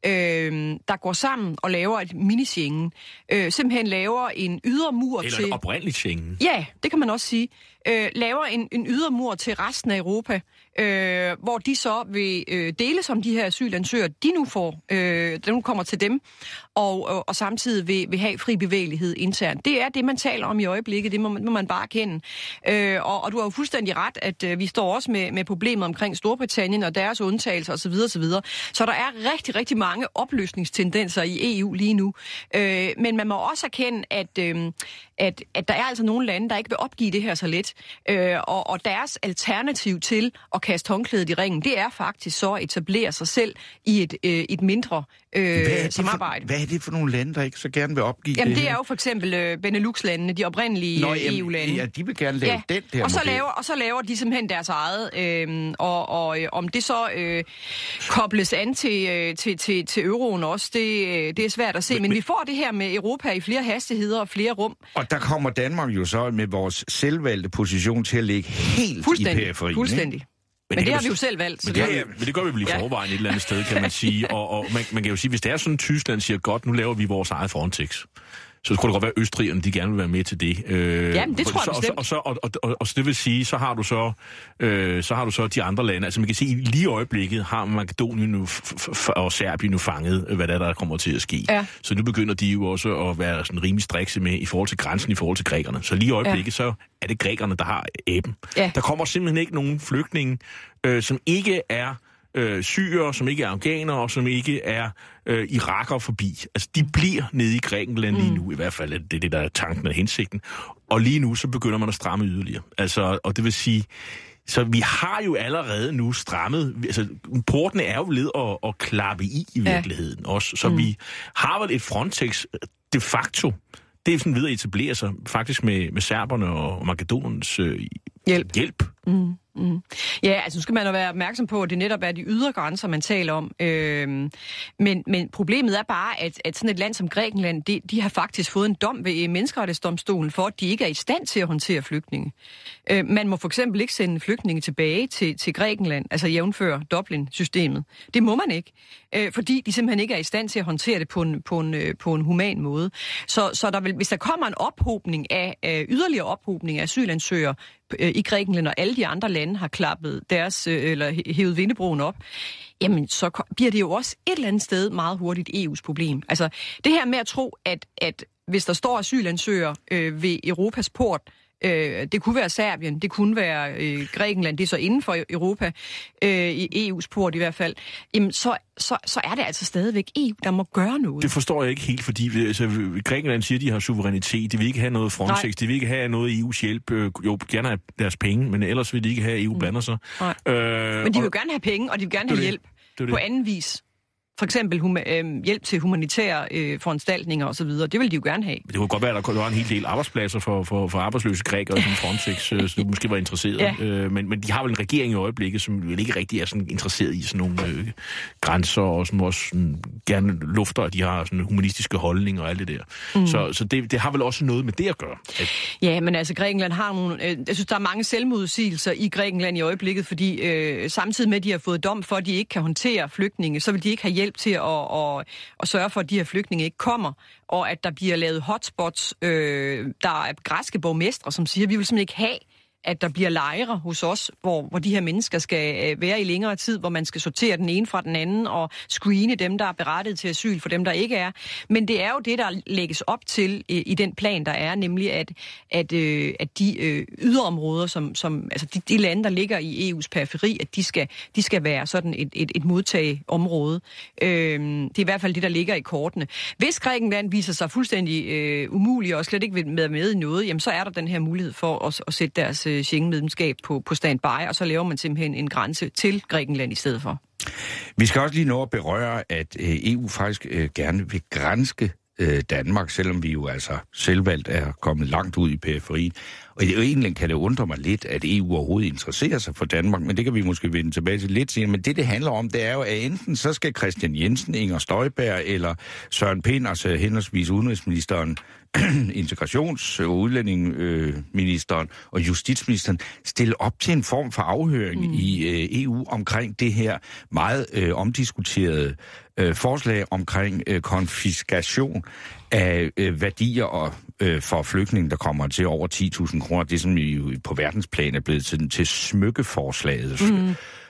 øh, der går sammen og laver et mini-Schengen. Øh, simpelthen laver en ydermur Eller til... Eller et oprindeligt Schengen. Ja, det kan man også sige. Øh, laver en, en ydermur til resten af Europa, øh, hvor de så vil øh, dele som de her asylansøgere, de nu får, øh, der nu kommer til dem, og, og, og samtidig vil, vil have fri bevægelighed internt. Det er det, man taler om i øjeblikket, det må, må man bare kende. Øh, og, og du har jo fuldstændig ret, at øh, vi står også med, med problemet omkring Storbritannien og deres undtagelser osv. osv. Så der er rigtig, rigtig mange opløsningstendenser i E U lige nu. Øh, men man må også erkende, at, øh, at, at der er altså nogle lande, der ikke vil opgive det her så let. Øh, og, og deres alternativ til at kaste håndklædet i ringen, det er faktisk så at etablere sig selv i et, øh, et mindre øh, hvad samarbejde. For, hvad er det for nogle lande, der ikke så gerne vil opgive Jamen, det det her? er jo for eksempel øh, Benelux-landene, de oprindelige Nå, E U-lande. Ja, de vil gerne lave ja. den der og så model. laver Og så laver de simpelthen deres eget, øh, og, og øh, om det så øh, kobles an til, øh, til, til, til euroen også, det, øh, det er svært at se. Men, men vi får det her med Europa i flere hastigheder og flere rum. Og der kommer Danmark jo så med vores selvvalgte position til at ligge helt i periferien. Fuldstændig. Men, men det, det har vi jo selv valgt. Men det, det, men det gør vi vel i forvejen ja. et eller andet sted, kan man sige. Og, og man, man kan jo sige, hvis det er sådan, at Tyskland siger, godt, nu laver vi vores eget Frontex, så skulle det godt være, at østrigerne, de gerne vil være med til det. Øh, Jamen, det tror jeg bestemt. Og, så, og, og, og, og så det vil sige, så har du så, øh, så har du så de andre lande. Altså man kan sige, lige i øjeblikket har Makedonien nu f- f- og Serbien nu fanget, hvad der, er, der kommer til at ske. Ja. Så nu begynder de jo også at være sådan rimelig strikse med i forhold til grænsen, i forhold til grækerne. Så lige i øjeblikket, ja. så er det grækerne, der har æben. Ja. Der kommer simpelthen ikke nogen flygtninge, øh, som ikke er øh, syrer, som ikke er afghanere, og som ikke er øh, irakere forbi. Altså, de bliver nede i Grækenland lige nu, i hvert fald. Det er det, der er tanken og hensigten. Og lige nu, så begynder man at stramme yderligere. Altså, og det vil sige, så vi har jo allerede nu strammet, altså portene er jo lidt at, at klappe i i virkeligheden ja. også. Så mm. vi har vel et Frontex de facto, det er sådan videre at etablere sig, faktisk med, med serberne og makedonens øh, hjælp. hjælp. Mm. Mm. Ja, altså nu skal man jo være opmærksom på, at det netop er de ydre grænser, man taler om. Øhm, men, men problemet er bare, at, at sådan et land som Grækenland, de, de har faktisk fået en dom ved menneskerettighedsdomstolen for, at de ikke er i stand til at håndtere flygtninge. Øh, man må for eksempel ikke sende flygtninge tilbage til, til Grækenland, altså jævnføre Dublin-systemet. Det må man ikke, øh, fordi de simpelthen ikke er i stand til at håndtere det på en, på en, på en human måde. Så, så der vil, hvis der kommer en ophobning af, øh, yderligere ophobning af asylansøgere i Grækenland, og alle de andre lande har klappet deres, eller hævet vindebroen op, jamen så bliver det jo også et eller andet sted meget hurtigt E U's problem. Altså det her med at tro, at, at hvis der står asylansøgere øh, ved Europas port, øh, det kunne være Serbien, det kunne være øh, Grækenland, det er så inden for Europa, øh, i E U's port i hvert fald, jamen så, så, så er det altså stadigvæk E U, der må gøre noget. Det forstår jeg ikke helt, fordi altså, Grækenland siger, at de har suverænitet, de vil ikke have noget Frontex, Nej. de vil ikke have noget E U's hjælp, jo, gerne have deres penge, men ellers vil de ikke have, at E U mm. blander sig. Øh, men de vil og... gerne have penge, og de vil gerne have det, hjælp det, det. på anden vis. For eksempel huma- øh, hjælp til humanitære øh, foranstaltninger osv. Det vil de jo gerne have. Det kunne godt være, at der var en hel del arbejdspladser for, for, for arbejdsløse grækere, som Frontex øh, som måske var interesseret. Ja. Øh, men, men de har vel en regering i øjeblikket, som vel ikke rigtig er sådan interesseret i sådan nogle øh, grænser, og som også sådan, gerne lufter, at de har sådan humanistiske holdninger og alt det der. Mm. Så, så det, det har vel også noget med det at gøre. At... Ja, men altså Grækenland har nogle... Øh, jeg synes, der er mange selvmodsigelser i Grækenland i øjeblikket, fordi øh, samtidig med, at de har fået dom for, at de ikke kan håndtere flygtninge, så vil de ikke have hjælp til at, at, at sørge for, at de her flygtninge ikke kommer, og at der bliver lavet hotspots. Øh, der er græske borgmestre, som siger, at vi vil simpelthen ikke have, at der bliver lejre hos os, hvor, hvor de her mennesker skal være i længere tid, hvor man skal sortere den ene fra den anden og screene dem, der er berettiget til asyl, for dem, der ikke er. Men det er jo det, der lægges op til i, i den plan, der er, nemlig at, at, øh, at de øh, yderområder, som, som, altså de, de lande, der ligger i E U's periferi, at de skal, de skal være sådan et, et, et modtageområde. Øh, det er i hvert fald det, der ligger i kortene. Hvis Grækenland viser sig fuldstændig øh, umulig og slet ikke vil med, med i noget, jamen så er der den her mulighed for at, at sætte deres Schengen-medlemskab på, på standby, og så laver man simpelthen en grænse til Grækenland i stedet for. Vi skal også lige nå at berøre, at E U faktisk øh, gerne vil granske øh, Danmark, selvom vi jo altså selvvalgt er kommet langt ud i periferien. Og egentlig kan det undre mig lidt, at E U overhovedet interesserer sig for Danmark, men det kan vi måske vende tilbage til lidt senere. Men det, det handler om, det er jo, at enten så skal Christian Jensen, Inger Støjberg eller Søren Pind, altså henholdsvis udenrigsministeren, integrations- og udlændingeministeren og justitsministeren stille op til en form for afhøring mm. i øh, E U omkring det her meget øh, omdiskuterede øh, forslag omkring øh, konfiskation af øh, værdier og, øh, for flygtninge, der kommer til over ti tusind kroner. Det som jo på verdensplan er blevet til, til smykkeforslaget, mm.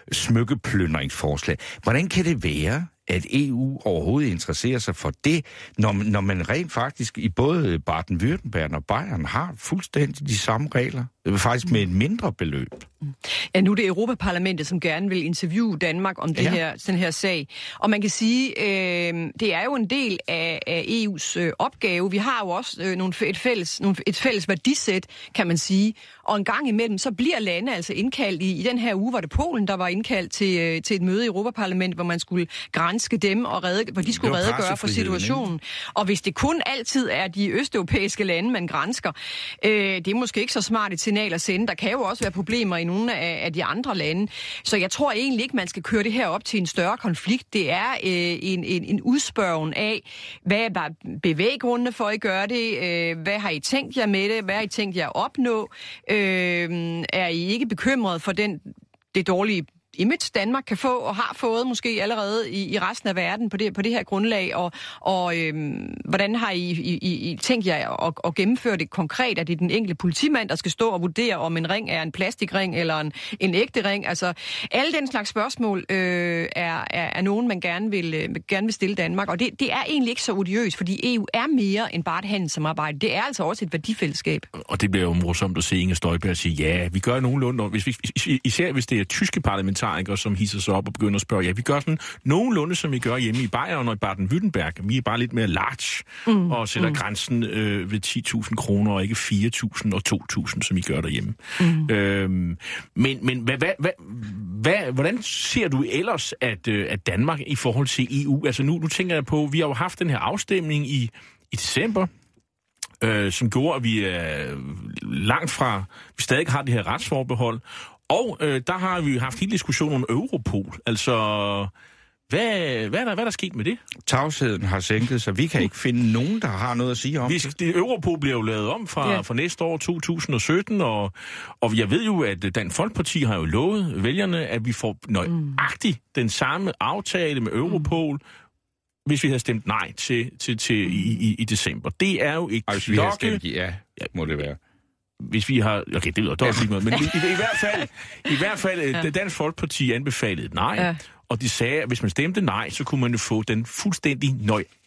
smykkeplyndringsforslag. Hvordan kan det være, at E U overhovedet interesserer sig for det, når, når man rent faktisk i både Baden-Württemberg og Bayern har fuldstændig de samme regler, faktisk med et mindre beløb? Ja, nu er det Europaparlamentet, som gerne vil interviewe Danmark om det ja. her, den her sag. Og man kan sige, øh, det er jo en del af, af E U's øh, opgave. Vi har jo også øh, nogle, et, fælles, nogle, et fælles værdisæt, kan man sige. Og en gang imellem, så bliver lande altså indkaldt i, i den her uge, var det Polen, der var indkaldt til, øh, til et møde i Europaparlamentet, hvor man skulle granske dem, og redde, hvor de skulle redegøre for situationen. Og hvis det kun altid er de østeuropæiske lande, man gransker, øh, det er måske ikke så smart et signal at sende. Der kan jo også være problemer i nogle af, af de andre lande. Så jeg tror egentlig ikke, man skal køre det her op til en større konflikt. Det er øh, en, en, en udspørgen af, hvad er bevæggrundene for, at I gør det? Øh, hvad har I tænkt jer med det? Hvad har I tænkt jer at opnå? Øh, er I ikke bekymret for den, det dårlige image, Danmark kan få og har fået måske allerede i, i resten af verden på det, på det her grundlag, og, og øhm, hvordan har I, I, I tænkt jer at, at gennemføre det konkret? Er det den enkelte politimand, der skal stå og vurdere, om en ring er en plastikring eller en, en ægte ring? Altså, alle den slags spørgsmål øh, er, er, er nogen, man gerne vil, øh, gerne vil stille Danmark, og det, det er egentlig ikke så odiøst, fordi E U er mere end bare et handelssamarbejde. Det er altså også et værdifællesskab. Og det bliver jo morsomt at se Inger Støjberg sige, ja, vi gør nogenlunde, hvis vi, især hvis det er tyske parlamentarikere, som hisser sig op og begynder at spørge, ja, vi gør sådan nogenlunde, som vi gør hjemme i Bayern og i Baden-Württemberg. Vi er bare lidt mere large mm, og sætter mm. grænsen øh, ved ti tusind kroner og ikke fire tusind og to tusind, som I gør derhjemme. Mm. Øhm, men men hvad, hvad, hvad, hvad, hvordan ser du ellers, at, øh, at Danmark i forhold til E U, altså nu, nu tænker jeg på, vi har jo haft den her afstemning i, i december, øh, som gjorde, at vi er langt fra, vi stadig har det her retsforbehold. Og øh, der har vi haft hele diskussionen om Europol. Altså, hvad, hvad, er der, hvad er der sket med det? Tavsheden har sænket sig. Vi kan ikke finde nogen, der har noget at sige om vi, det. Europol bliver jo lavet om fra, ja. fra næste år, to tusind og sytten, og, og jeg ved jo, at Dansk Folkeparti har jo lovet vælgerne, at vi får nøjagtigt den samme aftale med Europol, mm. hvis vi havde stemt nej til, til, til i, i, i december. Det er jo et klokke... Hvis vi havde stemt ja, må det være. Hvis vi har... Okay, det lyder dårligt ikke noget, men i, i, i hvert fald, i hvert fald ja. Dansk Folkeparti anbefalede nej, ja. og de sagde, at hvis man stemte nej, så kunne man jo få den fuldstændig nøjagtige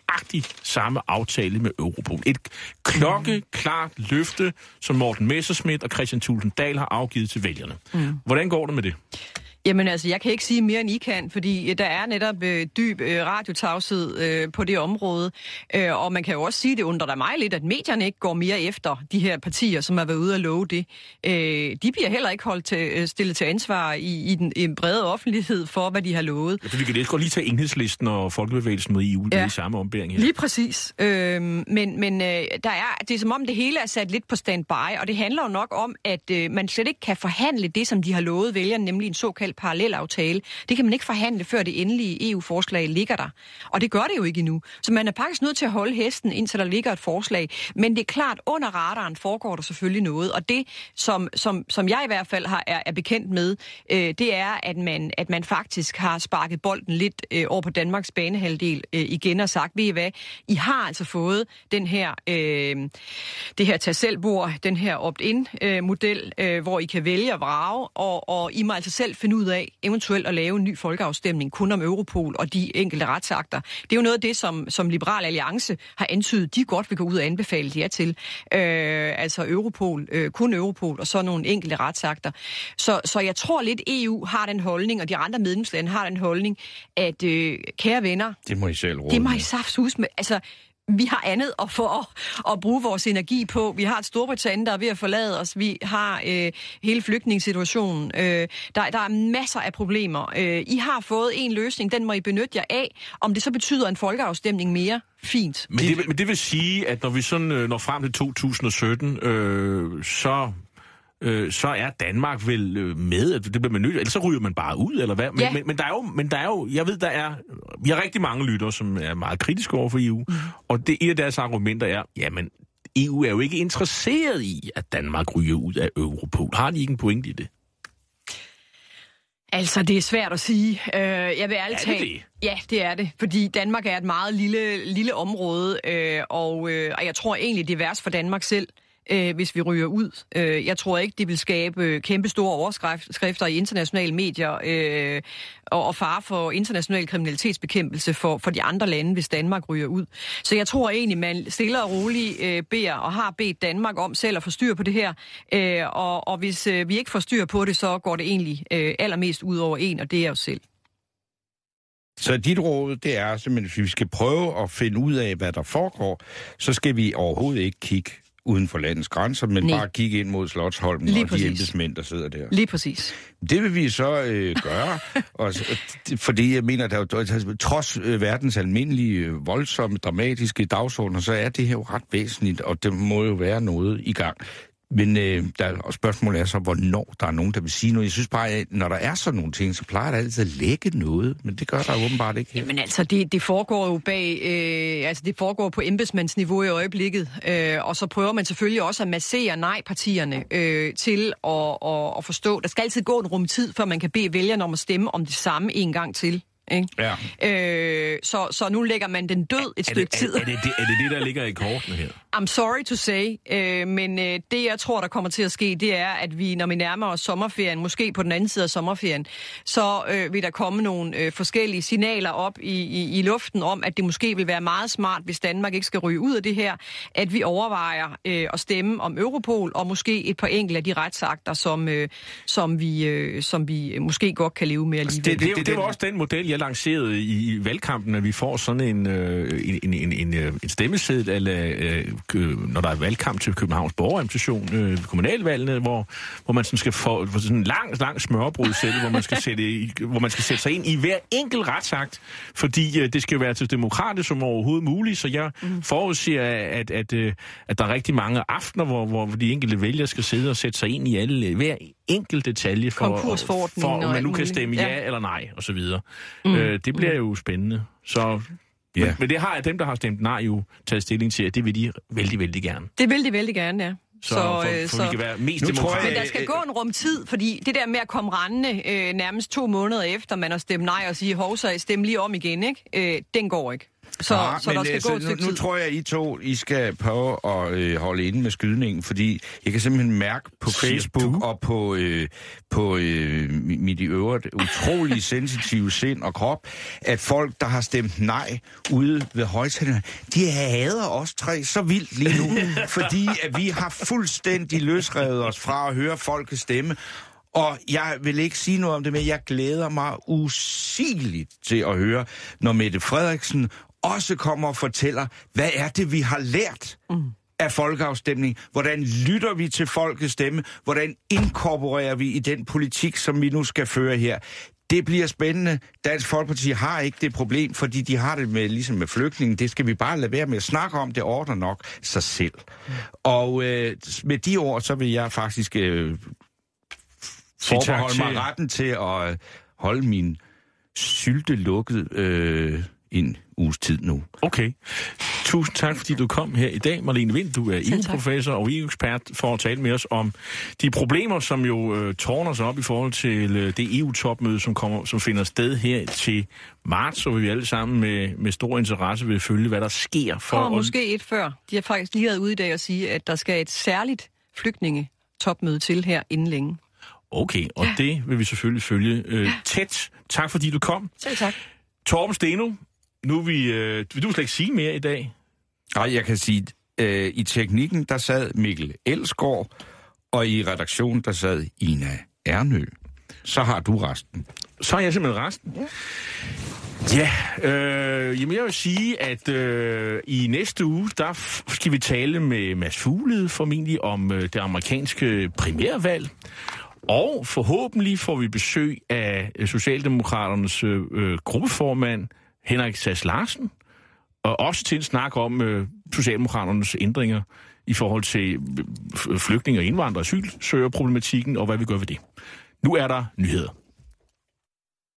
nøjagtig samme aftale med Europol. Et klokkeklart løfte, som Morten Messerschmidt og Christian Thulesen Dahl har afgivet til vælgerne. Mm. Hvordan går det med det? Jamen altså, jeg kan ikke sige mere end I kan, fordi der er netop øh, dyb øh, radiotavshed øh, på det område. Øh, og man kan jo også sige, det undrer dig mig lidt, at medierne ikke går mere efter de her partier, som har været ude at love det. Øh, de bliver heller ikke holdt til, stillet til ansvar i, i den i en brede offentlighed for, hvad de har lovet. Ja, for vi kan godt lige tage Enhedslisten og Folkebevægelsen med i E U, ja. I samme ombæring her. Lige præcis. Øh, men men øh, der er, det er som om det hele er sat lidt på standby, og det handler jo nok om, at øh, man slet ikke kan forhandle det, som de har lovet vælgerne, nemlig en såkaldt parallelaftale. Det kan man ikke forhandle, før det endelige E U-forslag ligger der. Og det gør det jo ikke endnu. Så man er faktisk nødt til at holde hesten, indtil der ligger et forslag. Men det er klart, under radaren foregår der selvfølgelig noget. Og det, som, som, som jeg i hvert fald har, er, er bekendt med, øh, det er, at man, at man faktisk har sparket bolden lidt øh, over på Danmarks banehalvdel øh, igen og sagt, ved I hvad, I har altså fået den her, øh, det her tag selv-bord, den her opt-in-model, øh, øh, hvor I kan vælge og vrage, og, og I må altså selv finde ud af eventuelt at lave en ny folkeafstemning kun om Europol og de enkelte retsakter. Det er jo noget af det, som, som Liberal Alliance har antydet, de godt vil gå ud og anbefale jer til. Øh, altså Europol, øh, kun Europol og så nogle enkelte retsakter. Så, så jeg tror lidt, E U har den holdning, og de andre medlemslande har den holdning, at øh, kære venner, det må I selv råde det må I saftsus med. Altså, vi har andet at få at, at bruge vores energi på. Vi har et Storbritannien, der er ved at forlade os. Vi har øh, hele flygtningssituationen. Øh, der, der er masser af problemer. Øh, I har fået en løsning, den må I benytte jer af. Om det så betyder en folkeafstemning mere, fint. Men det, men det vil sige, at når vi sådan øh, når frem til to tusind og sytten, øh, så... Øh, så er Danmark vel øh, med, det bliver man nødt, eller så ryger man bare ud, eller hvad? Men, ja. men, men, der er jo, men der er jo, jeg ved, der er, vi har rigtig mange lyttere, som er meget kritiske over for E U, mm. og det et af deres argumenter er, jamen, E U er jo ikke interesseret i, at Danmark ryger ud af Europol. Har de ikke en pointe i det? Altså, det er svært at sige. Øh, jeg vil ærligt er det tale... det? Ja, det er det, fordi Danmark er et meget lille, lille område, øh, og, øh, og jeg tror egentlig, det er værst for Danmark selv, øh, hvis vi ryger ud. Øh, jeg tror ikke, det vil skabe kæmpe store overskrifter i internationale medier øh, og, og fare for international kriminalitetsbekæmpelse for, for de andre lande, hvis Danmark ryger ud. Så jeg tror egentlig, man stille og roligt øh, beder og har bedt Danmark om selv at få styr på det her. Øh, og, og hvis øh, vi ikke får styr på det, så går det egentlig øh, allermest ud over en, og det er jo selv. Så dit råd, det er simpelthen, hvis vi skal prøve at finde ud af, hvad der foregår, så skal vi overhovedet ikke kigge uden for landets grænser, men Nej. bare kigge ind mod Slotsholmen Lige og præcis. de embedsmænd, der sidder der. Lige præcis. Det vil vi så øh, gøre, og, fordi jeg mener, at der, trods øh, verdens almindelige, øh, voldsomme, dramatiske dagsordner, så er det her jo ret væsentligt, og det må jo være noget i gang. Men øh, der, og spørgsmålet er så, hvornår der er nogen, der vil sige noget. Jeg synes bare, at når der er sådan nogle ting, så plejer der altid at lægge noget, men det gør der jo åbenbart ikke her. Men altså, det, det foregår jo bag, øh, altså det foregår på embedsmandsniveau i øjeblikket, øh, og så prøver man selvfølgelig også at massere nej-partierne øh, til at, at, at forstå. Der skal altid gå en rum tid, før man kan bede vælgerne om at stemme om det samme en gang til. Ja. Øh, så, så nu lægger man den død et er stykke det, tid. Er, er, det, er det det, der ligger i kortene her? I'm sorry to say, øh, men øh, det jeg tror, der kommer til at ske, det er, at vi, når vi nærmer os sommerferien, måske på den anden side af sommerferien, så øh, vil der komme nogle øh, forskellige signaler op i, i, i luften om, at det måske vil være meget smart, hvis Danmark ikke skal ryge ud af det her, at vi overvejer øh, at stemme om Europol, og måske et par enkelte af de retsakter, som, øh, som, vi, øh, som vi måske godt kan leve med alligevel. Det, det, det, det var også den model, jeg lancerede i, i valgkampen, at vi får sådan en, øh, en, en, en, en stemmeseddel, eller, øh, når der er valgkamp til Københavns Borgerrepræsentation, øh, kommunalvalgene, hvor, hvor man sådan skal få sådan en lang, lang smørbrødsseddel, hvor man skal sætte, hvor man skal sætte sig ind i hver enkelt retsakt, fordi øh, det skal være så demokratisk som overhovedet muligt, så jeg mm. forudsiger, at, at, at, at der er rigtig mange aftener, hvor, hvor de enkelte vælgere skal sidde og sætte sig ind i alle, hver enkelt detalje, for, for om man nu kan stemme ja, ja eller nej, og så videre. Mm. Øh, det bliver jo spændende. Så, yeah. men, men det har dem, der har stemt nej, jo taget stilling til, at det vil de vældig, vældig gerne. Det vil de vældig gerne, ja. Så, så, for, for så vi kan være mest demokratiske. Men der skal gå en rum tid, fordi det der med at komme rendende øh, nærmest to måneder efter, man har stemt nej og sige, hov, så stem lige om igen, ikke? Øh, den går ikke. Så, ja, så der skal altså, gå et stykke nu, nu tid. tror jeg, at I to I skal prøve at øh, holde inde med skydningen, fordi jeg kan simpelthen mærke på Facebook og på, øh, på øh, mit i øvrigt utrolig sensitive sind og krop, at folk, der har stemt nej ude ved højtalerne, de hader os tre så vildt lige nu, fordi at vi har fuldstændig løsrevet os fra at høre folket stemme. Og jeg vil ikke sige noget om det, men jeg glæder mig usigeligt til at høre, når Mette Frederiksen også kommer og fortæller, hvad er det, vi har lært mm. af folkeafstemning? Hvordan lytter vi til folkets stemme? Hvordan inkorporerer vi i den politik, som vi nu skal føre her? Det bliver spændende. Dansk Folkeparti har ikke det problem, fordi de har det med, ligesom med flygtningen. Det skal vi bare lade være med at snakke om. Det ordner nok sig selv. Mm. Og øh, med de ord, så vil jeg faktisk øh, forbeholde mig retten til at holde min sylte lukket øh, en uges tid nu. Okay. Tusind tak, fordi du kom her i dag. Marlene Wind, du er E U-professor og E U-ekspert for at tale med os om de problemer, som jo øh, tårner sig op i forhold til øh, det E U-topmøde, som, kommer, som finder sted her til marts, så vil vi alle sammen med, med stor interesse vil følge, hvad der sker. For og måske et før. De har faktisk lige været ude i dag og sige, at der skal et særligt flygtninge-topmøde til her inden længe. Okay, og ja. Det vil vi selvfølgelig følge øh, tæt. Tak fordi du kom. Selv tak. Torben Steno, nu vi, øh, vil du slet ikke sige mere i dag? Nej, jeg kan sige, øh, i teknikken, der sad Mikkel Elsgaard, og i redaktionen, der sad Ina Ernø. Så har du resten. Så har jeg simpelthen resten? Ja, øh, jamen jeg vil sige, at øh, i næste uge, der skal vi tale med Mads Fuglede formentlig om øh, det amerikanske primærvalg. Og forhåbentlig får vi besøg af Socialdemokraternes øh, gruppeformand, Henrik Sass Larsen, og også til en snak om øh, Socialdemokraternes ændringer i forhold til flygtninge- og indvandrere- og asylsøgerproblematikken, og hvad vi gør ved det. Nu er der nyheder.